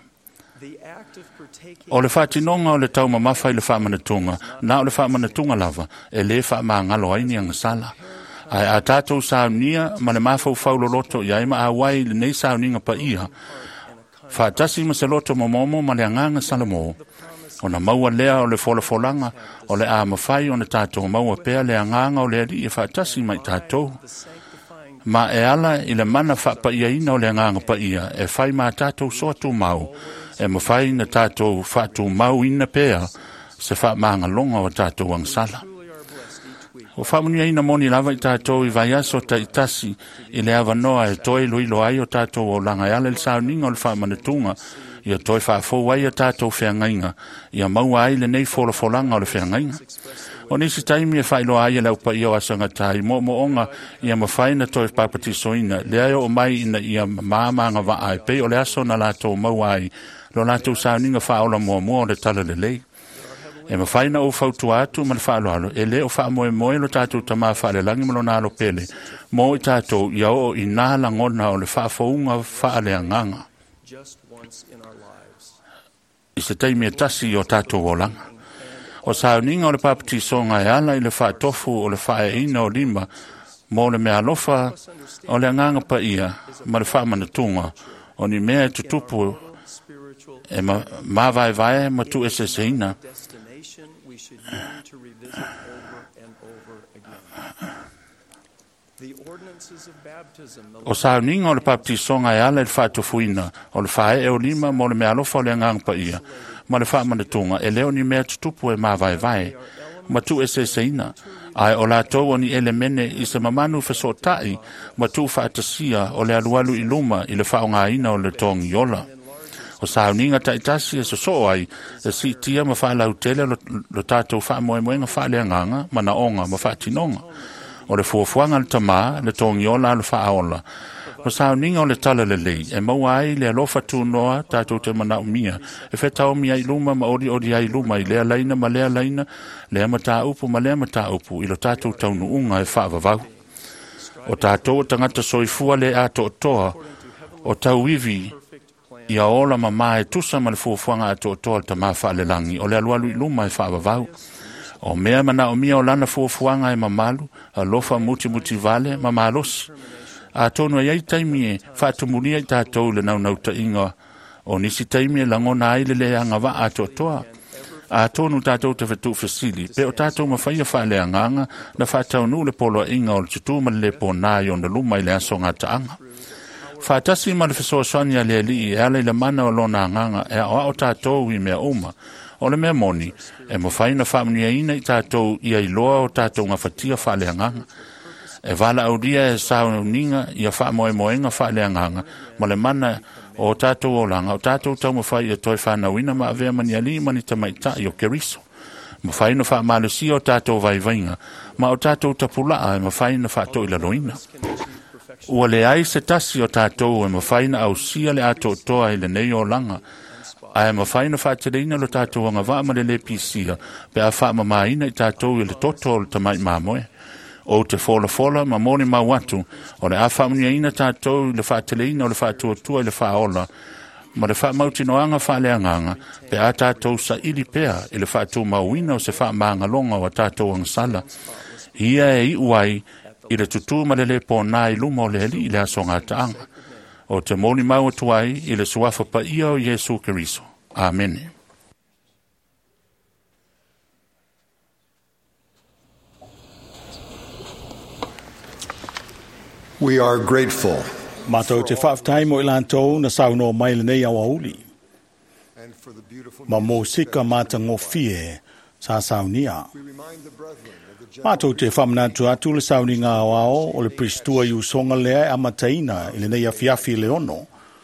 O le whaatinonga o le tau ma mawhai le whaamanatunga, na o le whaamanatunga lava, e le whaamangalo aini angasala. Ai a tātou saunia, ma le mawhau whauloloto, ia ima a wai le nei sauninga pa ia. Whaatasi ma se loto momomo ma le anganga salamo. O na maua lea o le wholafolanga, o le a mawhai o na tātou maua pea le anganga o le ali e whaatasi mai tātou. Ma e ala i le mana whaapa ia ina o le anganga pa ia, e whai ma tātou soatu mau, e mawhai na tātou whaatu mau ina pea, se wha maanga longa o tātou angsala. O whamunia ina moni lava i tātou i vai aso ta itasi, i le avanoa e toi luilo ai o tātou o langa ala le sauninga o le whaamanatunga, ia toi whaafou ai o tātou whiangainga, ia maua ai le nei wholafolanga o le whiangainga. O nisi taimi e whailo ai e laupa ia o asanga tai, mo onga ia mawhai na toi papatisoina, le ai o mai ina ia maamanga wa ai, pei o le aso na lātou maua ai, lo lātou sauninga whaola mua o le tala le lei. E mawhai na o whautu atu ma le whaaloalo, e le o whaamoe lo tātou tamaa whaale langi malo nālo pele, mo i tātou ia o i nāla ngona o le whaafounga whaale anganga. I se taimi e tasi o tātou o langa. O sauninga o le papatisonga e ala i le whaatofu o le whaeina o lima, mo le mea lofa o le anganga pa ia, ma le whaamanatunga, o ni mea e tutupu e ma vai ma tu e se seina. O sauninga o le papatisonga e ala i le whaatofuina, o le whae e o lima mo le mea lofa o le anganga pa ia, ma le whaamanatunga e leo ni mea tutupu e ma vai, ma tu e se seina. Ai o la tau ni elemene i se mamanu whasotai, ma tu whaatasia o le alualu i luma i le whaongaina o le tongi ola. O sauninga taitasi e so ai, e si tia ma whaalau tele lo tātou whaamoemoenga whaaleanganga, ma na onga ma whaatinonga. O le fuafuanga le tamaa, le tongi ola le whaaola. O sauninga o le tala le lei, e maua ai le alofa tu noa tātou te mana umia, e whetao mia i luma ma ori ai luma i lea laina ma lea laina, lea mata upu ma lea mata upu, ilo tātou taunu unga e whaavavau. O tātou tangata soifua le ato o toa, o tau iwi, ia ola ma mai tusa ma le fuafuanga ato o toa ta maa whaalelangi, o le alualu i luma e whaavavau. O mea mana umia o lana fuafuanga e mamalu, a lofa muti vale ma malosi. A tonu ai taimi e whaatumulia i tātou le nau ta inga o nisi taimi e langona ai le anga wa ato toa. a tonu tātou te whetu whesili, pe o tātou mawhaia whaelea nganga, na whātau nu le polo inga o le tutu ma le po nai o na luma i le aso ngā taanga. Whātasi ma le whesoa soania le li e ale le mana o lona nganga e o tātou i mea uma, o le mea moni, e mawhaina whaamnia ina i tātou i ailoa o tātou ngā whatia whaelea nganga. E wala audia e sao ninga i a whaamoe moenga whaelea nganga, ma le mana o tātou o langa, o tātou tau mawhai e toi whanauina ma avea mani ali mani tamaita i o keriso. Mawhai na wha malusia o tātou vaivainga, ma o tātou tapulaa e mawhai na whātou ila loina. Ua le ai se tasi o tātou e mawhai na au sia le ato toa i le nei o langa, a e mawhai na whātereina lo tātou anga vaa ma le pisia, pe a wha mamaina i tātou i le toto o le tamai mamoe. O te fola ma moni ma watu o le awhamunia ina tātou le whaateleina o le whaatuatua i le whaola ma le whaamautinoanga whaaleanganga pe a tātou sa ili pea i le whaatu mauina o se whaamaangalonga o tātou angsala. Ia e iuai i le tutu ma le po nai luma o le heli i le asonga taanga. O te moni mau tuai i le suafa pa ia o Jesu Keriso. Amen. We are grateful. Mātou te whaafitai mo i lantou na sauno mai le nei awa uli. Ma mō sika māta ngofie sa saunia. Mātou te whamanatu atu le sauni ngā wao o le pristua i usonga lea amataina i le nei afiafi le ono.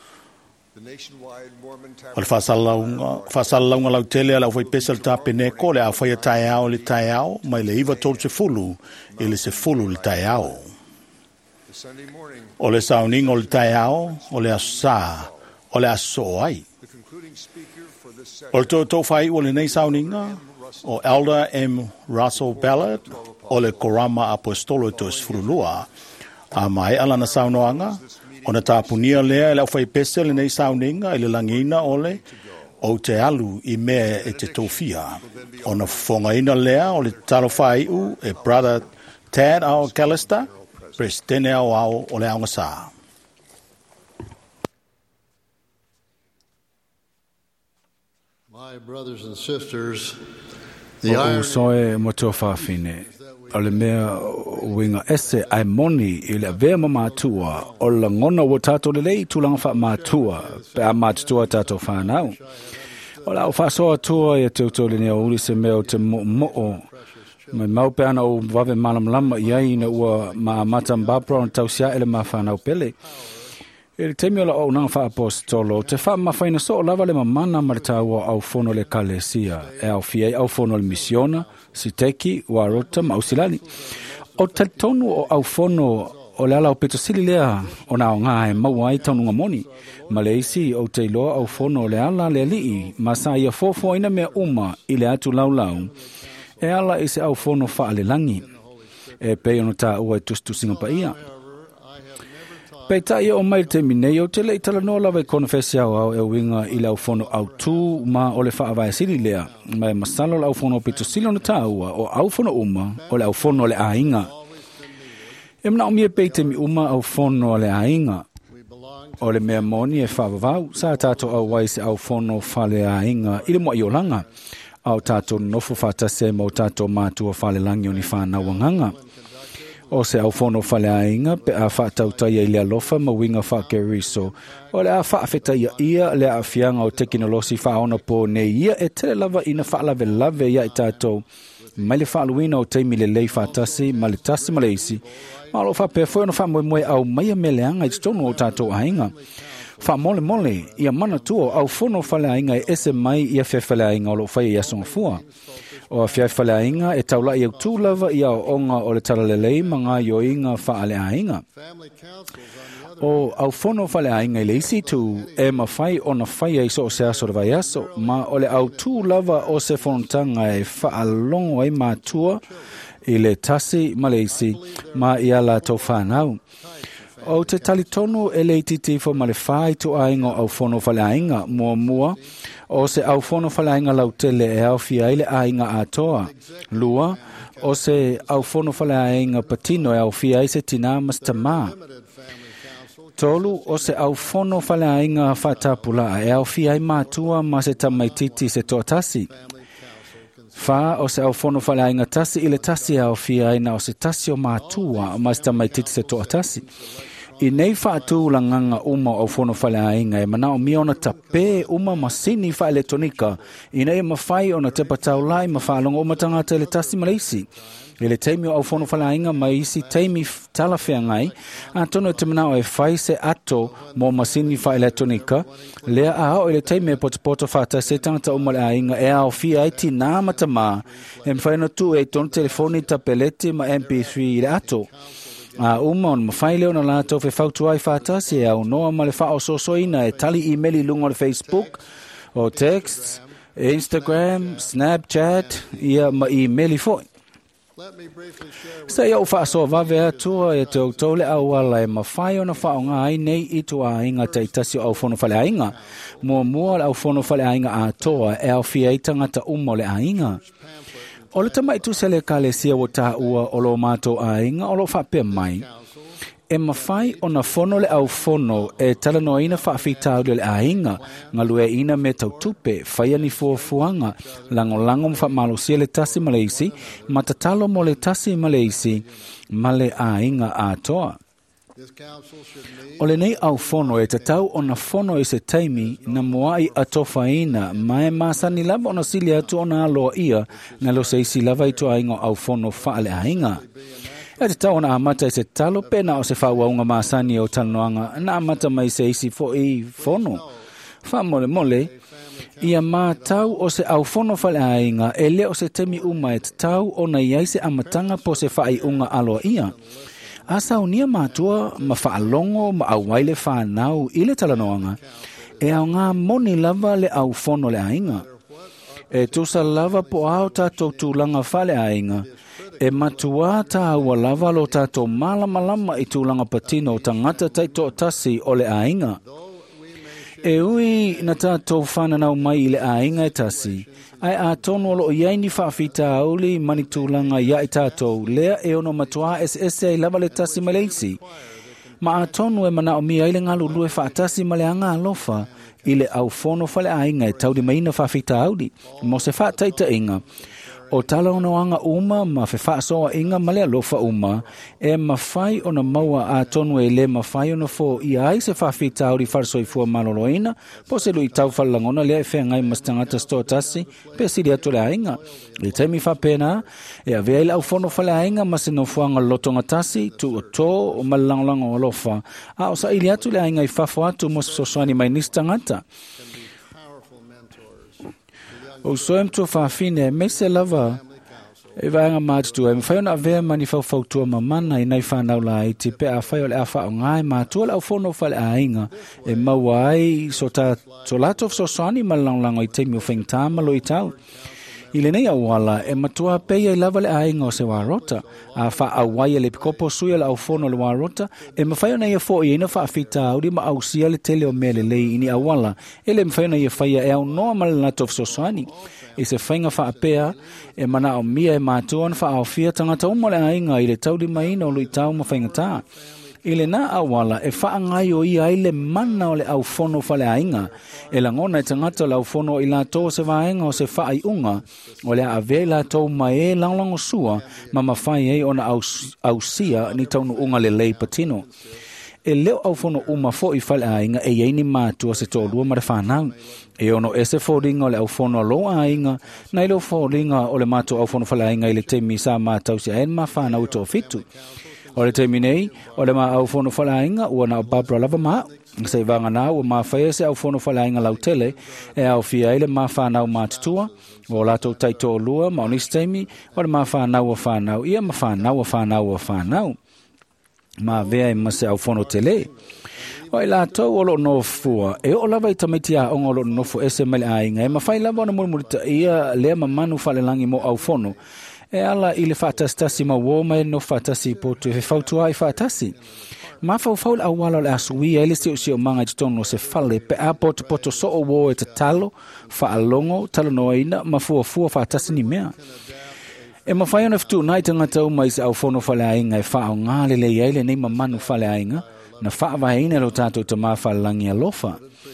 O le whasalaunga lau tele ala whai pesa le tāpene ko le a whai tae ao le tae ao mai le iwa tolu se fulu i le se fulu le tae ao. O le sauninga o le taeao, o le asa, o le aso ai. O le tō whai o le nei sauninga, o Elder M. Russell Ballard, o le Korama Apostolo tos Furulua, a mai alana saunoanga, o na tāpunia lea e lau whai pese le nei sauninga, i le langina ole, o te alu i mea e te tōwhia. O na whongaina lea o le talo whai u e Brother Tad Ao Callister, Presidente ao o le aunga sā. My brothers and sisters, o soe mo tō whawhine, o le mea winga ese ai moni i le vea ma mātua, o la ngona o tātou le lei tūlanga wha mātua, pe a mātua tātou whanau. O la o whasoa tua i a tūtou le nea uri se mea o te mo'o, mai mau pe ana o wave malamlama iai na ua maamata mbapra on tausia ele mawhanau pele. E le temi o la o nang wha apostolo, te wha mawhaina so o lava le mamana maritaua au fono le kalesia, e au fiei au fono le misiona, siteki, warota, mausilani. O te tonu o au fono o le ala o petosili lea o na o ngā e mauai taununga moni, ma le isi o te iloa au fono o le ala le lii, ma sa ia fofo ina mea uma i le atu laulau, e ala i se au fono whaale langi, e pei ono tā ua e tustusinga pa ia. Pei ta ia o mai te minei o te lei tala noa lawa i konfesi au e winga i le au fono au tū ma o le whaawai sili lea, mai masalo le au fono o pito silo na tā ua o au fono uma o le au fono o le ainga. E mna o mia pei te mi uma au fono o le ainga, o le mea moni e whaavavau, sa tātou au wai se au fono whale ainga i le mua i o langa, au tātou nofu whātase mo tātou mātua whale langi o ni whānau nganga. O se au fono whale ainga, pe a whātautai i lea lofa ma winga whakeriso. O le a whaafetai ia le a fianga o tekinolosi whaona po ne ia e tere lava ina whaalave lave ia i tātou. Mai le whaaluina o teimi le lei whātasi, ma le tasi ma le isi. Ma lo whapefoi ono whamoe au maia meleanga i tonu o tātou ainga. Wha mole ia mana tuo au fono whale ainga e ese mai ia whewhale ainga o lo whai i asonga fua. O a whewhale ainga e taula i au tūlava i au onga o le talalelei ma ngā yoinga whaale ainga. O au fono whale ainga i le isi tu e ma whai o na whai i so o se aso le vai aso, ma o le au tūlava o se fontanga e whaalongo ai mātua i le tasi ma le isi ma i ala tau whanau. O te talitonu e le titi fo ma le whai tu ainga au fono whale ainga mua o se au fono whale ainga lau tele e au fia ile ainga atoa. Lua, o se au fono whale ainga patino e au fia i se tina mastama. Tolu, o se au fono whale ainga whatapula e au fia i mātua ma se tamaititi se toatasi. Fa o se au fono fale ainga tasi ile tasi au fia ina o se tasi o mātua ma se tamaititi se toa tasi. I nei fa atu langanga uma au fono fale ainga e mana o miona tape uma masini fa elektronika i nei mawhai o na te patau lai ma whaalonga o matangata ile tasi malaisi. Ele teimi o au fono fale ainga ma isi teimi talawhea ngai a tono te mana o e whai se ato mo masini fa elektronika lea a o ele teimi e potopoto whata se tangata umale ainga e au fia iti nā matama e mwhaina tu e tono telefoni tapeleti ma MP3 ile ato. A uma on mawhai leo na lato fe whautu ai whātasi e au noa ma le whao sosoina e tali emaili lunga le Facebook o text, Instagram, Snapchat ia ma emaili foi. Sa ia u whaasoa wawe atua e te autole au ala e mawhai o na whaonga ai nei i tua ainga te itasi o au fono whale ainga. Mua le au fono whale ainga a toa e au fia i tangata umo le ainga. O le tamai tu se le kalesia o tā ua o lo mātou ainga o lo whapea mai. E mawhai o na fono le au fono e talanoa ina whaafitau le ainga ngalue ina me tau tupe whaia ni fuafuanga lango mwha malusia le tasi Malaysi matatalo mo le tasi Malaysi ma le ainga a toa. O le nei au fono e tatau o na fono e se taimi na moai atofaina mai masani lava o na sili atu o na aloa ia na lo se isi lava i to ainga au fono whaale ainga. E te tau na amata i se talo pena o se whauaunga masani o tanoanga na amata mai se isi fo i fono. Wha mole, ia mātau o se au fono whale ainga e le o se temi uma e te tau o na iai se amatanga po se whai unga aloa ia. Asa unia mātua ma whaalongo ma au waile whanau i le talanoanga e au ngā moni lava le au fono le ainga. E tusa lava po au tātou tūlanga whale ainga e matua tā ua lava lo tātou malama i tūlanga patino o tangata taito o tasi o le ainga. E ui na tātou whananau mai i le ainga e tasi, ai a tono lo iai ni whaafita auli mani tūlanga ia i tātou lea e ono matua SS ai lava le tasi Malaysi. Ma a tono e mana o mi aile ngalu lue whaatasi ma le anga alofa i le au fono whale ainga e taudi maina whaafita auli, mo se whaataita inga. O tala ono anga uma ma fe whaasoa inga male alofa uma e mawhai o na maua a tonu e le mawhai o na fo i ai se whaafita auri wharsoi fua maloloina po se lui tau whalangona lea e whengai mastangata sto tasi pe siri atu le ainga. Le taimi whapena e a vea i lau fono whale ainga ma se no fuanga lotonga tasi tu o tō o malangolango o alofa a o sa ili atu le ainga i whafo atu mo soswani mai nistangata. O soem tu whaafine, me se lava, e vaenga mātutua, e mwhaiona a vea mani whautua mamana i nei whanau la i te pe a whai o le a whao ngai mātua le au whono whale a inga, e maua ai so ta so lato so soani malanglango i teimi o whengtama lo i tau. I le nei awala, e matua peia i lava le a inga o se warota, a wha awaia le pikopo suia le au whono le warota, e mwhaiona ia fo i ina whaafita auri ma au sia le tele o mele lei ini awala, e le mwhaiona ia whaia e au noa malanato sosoani. I se whainga whaapea, e mana o mia e mātuan wha au fia tangata umole a inga i le taudi maina o lui tau ma whainga tā. I le nā awala e whaangai o ia i le mana o le au whono whale a inga. E la ngona e tangata le au whono i la tō se waenga o se whaai unga, o le a vei la tō mai e langlango sua, ma mawhai e ona au sia ni taunu unga le lei patino. E leo au whono uma fo i whale a inga e yeini mātua se tōrua mare whanau. E ono e se whoringa o le au whono alo a inga, na i leo whoringa o le mātua au whono whale a inga i le teimi sa mātau si aen ma whanau tō fitu. O le teimi nei, o le ma au whono whale a inga ua na o Barbara lava maa. Sei vanga nā ua ma whaia se au whono whale a inga lau tele, e au fia ele ma whanau mātutua, o lato taito o lua, ma onis teimi, o le ma whanau a whanau, ia ma whanau a whanau a whanau. Ma vea i mase au whono tele. O i lātou o lo nofua, e o lava i tamaiti a onga o lo nofu ese mele a inga, e ma whai lava o na murmurita ia lea ma manu whale langi mo au whono, e ala i le whaatastasi ma woma e no whaatasi po tu he whautua i whaatasi. Ma whau au wala le asui e le si o manga i tono se whale pe a poto so o wo e te talo, whaalongo, talo noaina, ma fua whaatasi ni mea. E ma whai ona fitu nai tangata uma i se au whono whale a inga e whaao ngā le eile nei ma manu whale a inga, na whaavaheina lo tātou ta mawhalangi alofa.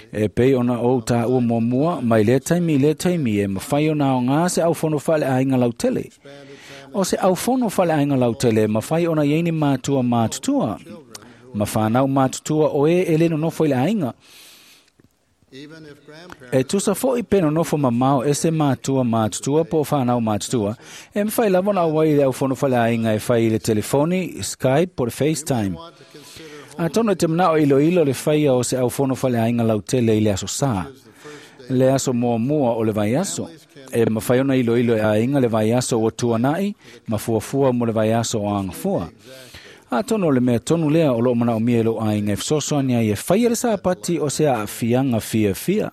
E pei ona o ta ua mua mai le taimi e mawhai ona o ngā se au whono whale ainga lau tele. O se au whono whale ainga lau tele, mawhai ona yeini mātua mātutua. Mawhanau mātutua o e leno nofo i le ainga. E tusa fo i peno nofo mamao e se mātutua po whanau mātutua. E mwhai lavona au wai le au whono whale ainga e whai le telefoni, Skype po le FaceTime. A tono te mnao ilo le whaia o se au whono whale ainga lau tele i le aso sā. Le aso mua o le vai aso. E mawhai ona ilo e ainga le vai aso o tuanai, mafuafua mo le vai aso o angafua. A tono le mea tonu lea o lo mana o mie lo ainga e fsosoania i e whaia le sāpati o se a fianga fia.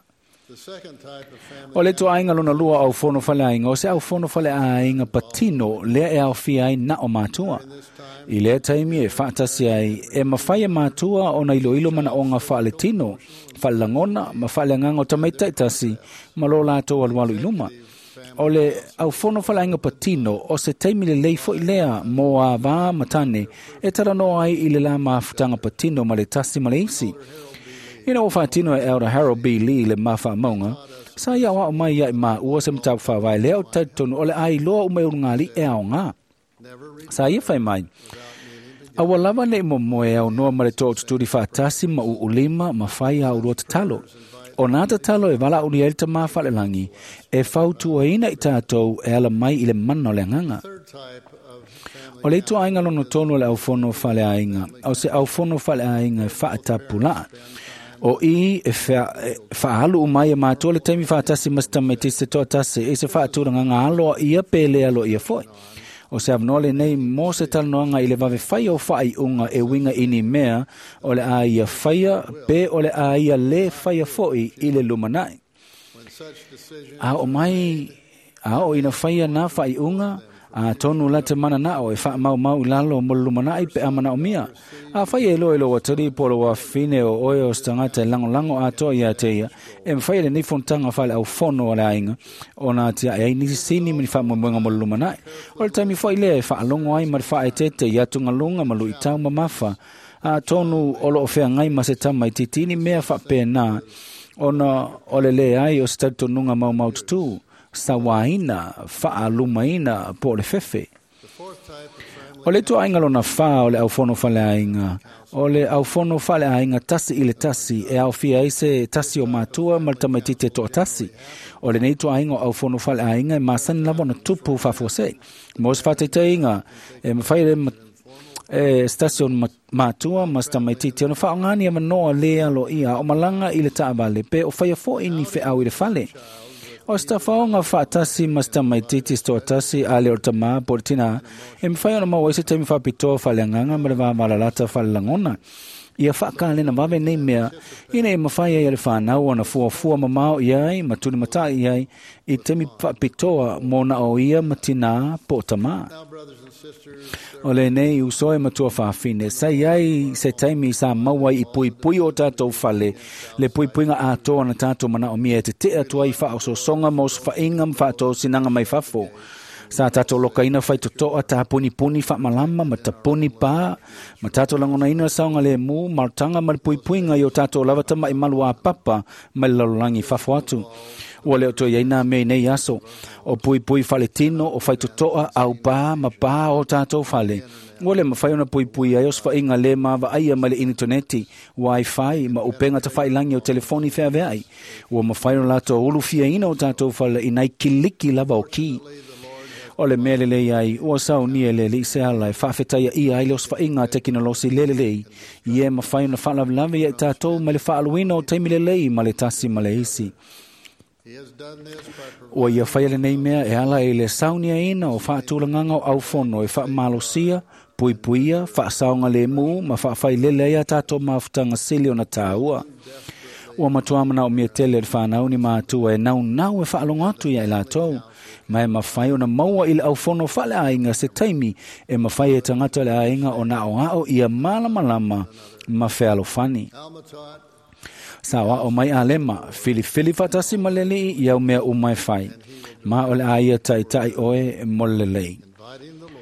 O le to ainga lona lua au whono whale ainga o se au whono whale ainga patino lea e au fia ai na o mātua. I lea taimi e whaatasi ai e mawhaia mātua o na ilo mana o ngā whaale tino, whaale langona, ma whaale ngango tamaita itasi, ma lo lato alualu iluma. O le au whono whaale ainga patino o se taimi le leifo i lea mo a wā matane e tara no ai i le la mafutanga patino ma le tasi ma le isi. Ina o whaatino e Elder Harold B. Lee le mawha maunga, sa ia wa o mai ia i maa ua se mtau whawai leo taitonu o le ai loa umei urungali e ao ngā. Sa ia whai mai. Awa lava ne mo moe au noa mare tō tuturi whaatasi ma ulima ma whai au rua tatalo. O nā tatalo e wala uni elta maa whale langi e whautu o ina i tātou e ala mai i le mana o le nganga. O le ito ainga lono tono le au whono whale ainga. O se au whono whale ainga e whaatapula. O i e whaalu umai e mātua le taimi whaatasi masta me te se toa tase e se whaaturanga ngā aloa ia pele alo ia foi. O se avnole nei mo se talanoanga i le vave whai o whai unga e winga ini mea o le a ia whaia pe o le a ia le whaia foi i le lumanai. A o mai, a o ina whaia na whai unga, a tonu la te mana na o e wha mau lalo mo lumanai pe amana o mia. A whai elo watari polo wa fine o oe o stangata e lango a toa ia te ia. E mwhai le nifontanga whale au whono o le ainga. O nā tia e nisi sini mini wha mwenga mo lumanai. O le taimi whai le e wha alongo ai ma le wha e tete i atunga lunga ma lu i tau ma mawha. A tonu olo o whea ngai ma se tama i titini mea wha pēnā. Ona o le ai o statu nunga mau tutu. Sawaina, whaalumaina po le fefe. O le to ainga lona wha o le au whono whale ainga. O le au whono whale ainga tasi i le tasi e au fia ise tasi o mātua maltamaitite to tasi. O le nei to ainga au whono whale ainga e masani lava na tupu whafose. Mos whateite inga e mwhaire station mātua maltamaitite o na whaongani a manoa lea lo ia o malanga i le taavale pe o whaia fo ini whe au i le whale. O stafaonga whaatasi masta mai titi sto atasi ale o tama portina e mwhai ona mawa ise taimi whapitoa whaleanganga mare wā malalata whalangona. Ia whaakale na wawe nei mea ina e mawhai ai ale whanau ona fuafua mamao iai matuni mata iai i taimi whapitoa mona o ia matina po tama. O le nei usoe matua whaafine sa iai se taimi sa maua i pui o tātou whale le pui nga atoa na tātou mana o mia te te atua i whaoso songa mos whainga mwhātou sinanga mai whafo. Sa tātou loka ina whai totoa tā puni wha malama ma ta puni pā ma tātou langona ina saunga le mu martanga ma pui nga i o tātou lavata mai malua papa mai lalolangi whafo atu. Ua leo toi aina mei nei aso o pui whale tino o whai totoa au pā ma pā o tātou whale. Ua le mawhai ona pui ai os whainga le mawa aia ma le interneti, wifi ma upenga ta whai langi o telefoni whea veai. Ua mawhai ona lato ulu fia ina o tātou whale inai kiliki lava o ki. O le mele ai ua sau ni le li se ala e whawhetaia ia ai leos whainga teknolosi lelelei. Ie mawhai ona whalawlawe ia i tātou ma le whaaluina o teimi lelei ma le tasi ma le isi. Ua ia whaiale nei mea e ala e le saunia ina o whaatulanganga o au whono e whaamalosia, puipuia, whaasaunga le mu, ma whaafai lele ia tātou mawhutanga sili o na tāua. Ua matuamana o mia tele le whanau ni mātua e nau e whaalonga atu ia i lātou. Ma e mawhai o na maua i le au whono whale ainga se taimi e mawhai e tangata le ainga o na o ngao ia malama ma whealo whani. Sawa o mai alema, fili fatasi maleli iau mea umai whai. Ma o le aia tai oe molelei.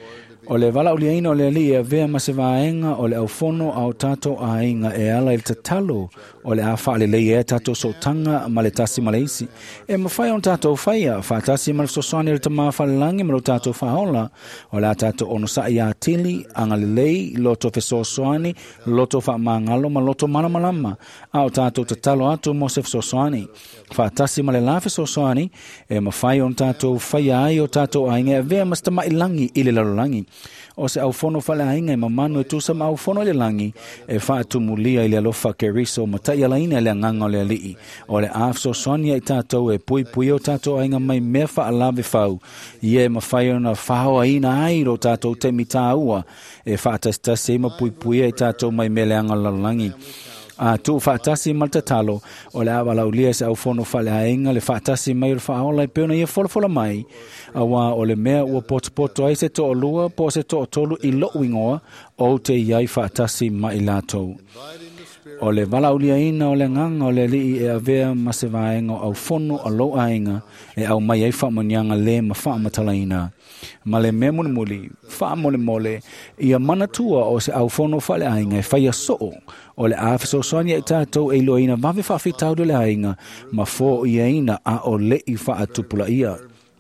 O le wala uliaina o le ali e vea ma se vaenga o le aufono au tato ainga e ala il tatalo o le afa le lei e tato sotanga ma le tasi ma le isi. E mawhai on tato whaia, wha tasi ma le sosoani le tamafa le langi ma lo tato whaola o le tato ono sa ia tili anga le lei loto fe sosoani loto wha mangalo ma loto malamalama au tato tatalo atu mo se sosoani. Wha tasi ma le la fe sosoani e mawhai on tato whaia ai o tato ainga e vea ma stama ilangi i le lalolangi. O se aufono fale ainga e mamanu e tusa ma aufono le langi e wha atumulia i le alofa ke riso ma tai alaina le nganga o le alii. O le afso sonia i tātou e pui pui o tātou ainga mai mea wha alave whau. Ie ma whai ona whaoa ina ai ro tātou te mita ua e wha atastasi ma pui pui i tātou mai mea le anga lalangi. A tu whaatasi malta talo o le awa laulia se au fono whale ainga le whaatasi mai o le whaola i peona ia wholafola mai a wā o le mea ua poto ai se to o lua po se to o tolu i lo wingoa o te iai whaatasi mai lātou. O le walaulia ina o le nganga o le lii e avea ma se vaenga au fono o lo ainga e au mai ai whamanianga le ma whaamatala ina. Ma le mea muli, whaamole mole, ia manatua o se au fono whale ainga e whaia soo o le awhiso soania i tātou e loa ina wawe whawhitau le ainga ma fō ia ina a o le i whaatupula ia.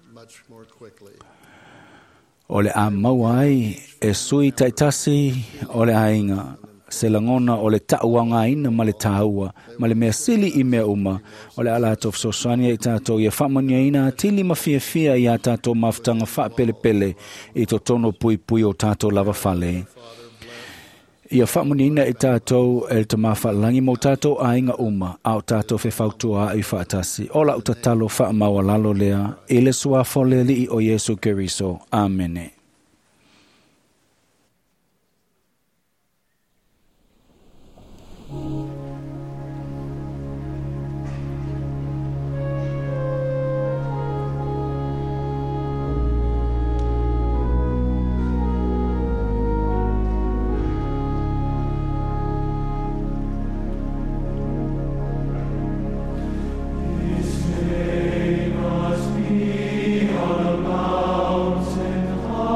O le a mauai e sui taitasi o le ainga. Se langona o le tauanga ina ma le taua, ma le mea sili i mea uma, o le ala tof sosania i tātou ia whamania ina tili ma fia i a tātou maftanga wha pele pele i to tono pui pui o tātou lava whale. Ia whamania ina i tātou e te mawha langi mo tātou a inga uma, au tātou fe whautua i whaatasi, ola utatalo wha maua lalo lea, i le sua fole li o Yesu Keriso. Amene. On a mountain high.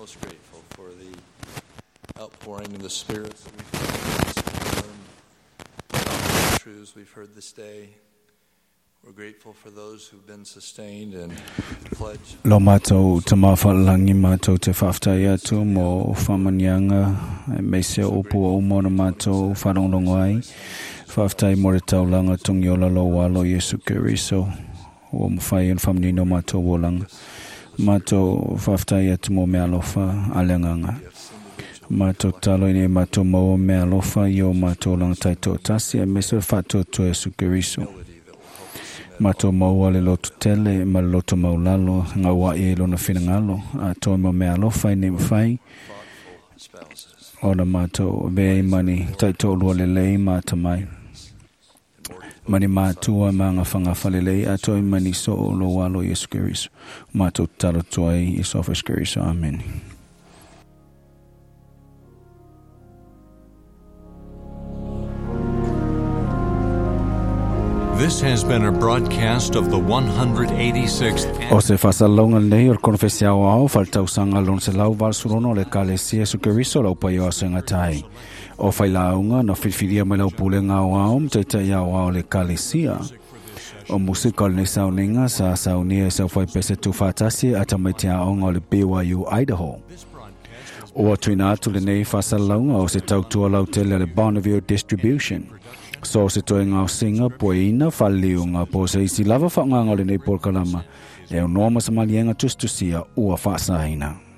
most grateful for the outpouring of the Spirit that we've learned, the truths we've heard this day. We're grateful for those who've been sustained and pledged. Lo mātou te mawhalangi mātou te whaftai atu mō whamanianga me se opu o mōna mātou wharongongo ai. Whaftai mo re taulanga tungi o lalo walo Yesu Keriso o mwhai an whamanino mātou wolanga. Mātou whaftai atu mō mea alofa alenganga. Mātou talo ine mātou mō mea alofa i o mātou langa taito tasi e me se whatou to Yesu Keriso. Mātou maua le lotu tele, ma le lotu maulalo, ngā wa e lona whinangalo, a toi mo mea alofa i ne mwhai. Ora mātou bea i mani, taito lua le lei māta mai. Mani mātua ma ngā whangafa le lei, a toi mani so o lo walo Yesu Keriso. Mātou talo tuai i Yesu Keriso. Amen. This has been a broadcast of the 186th. O se whasalonga nei o konfesia o au, whaltausanga lon se lau valsurono le kalesia Yesu Keriso lau pai o asenga tai. O whailaunga na whiwhiria mai lau pulenga o au, mteita ia o au le kalesia. O musikal ne sauninga sa saunia e sau whai pese tu whatasi ata maitea onga o le BYU Idaho. O atuina atu le nei whasalonga o se tautua lau tele le Bonneville Distribution. So se toi ngā singa poina whaliunga po se isi lava whaanganga le nei polkalama e o noma sa malienga tustusia ua whaasahina.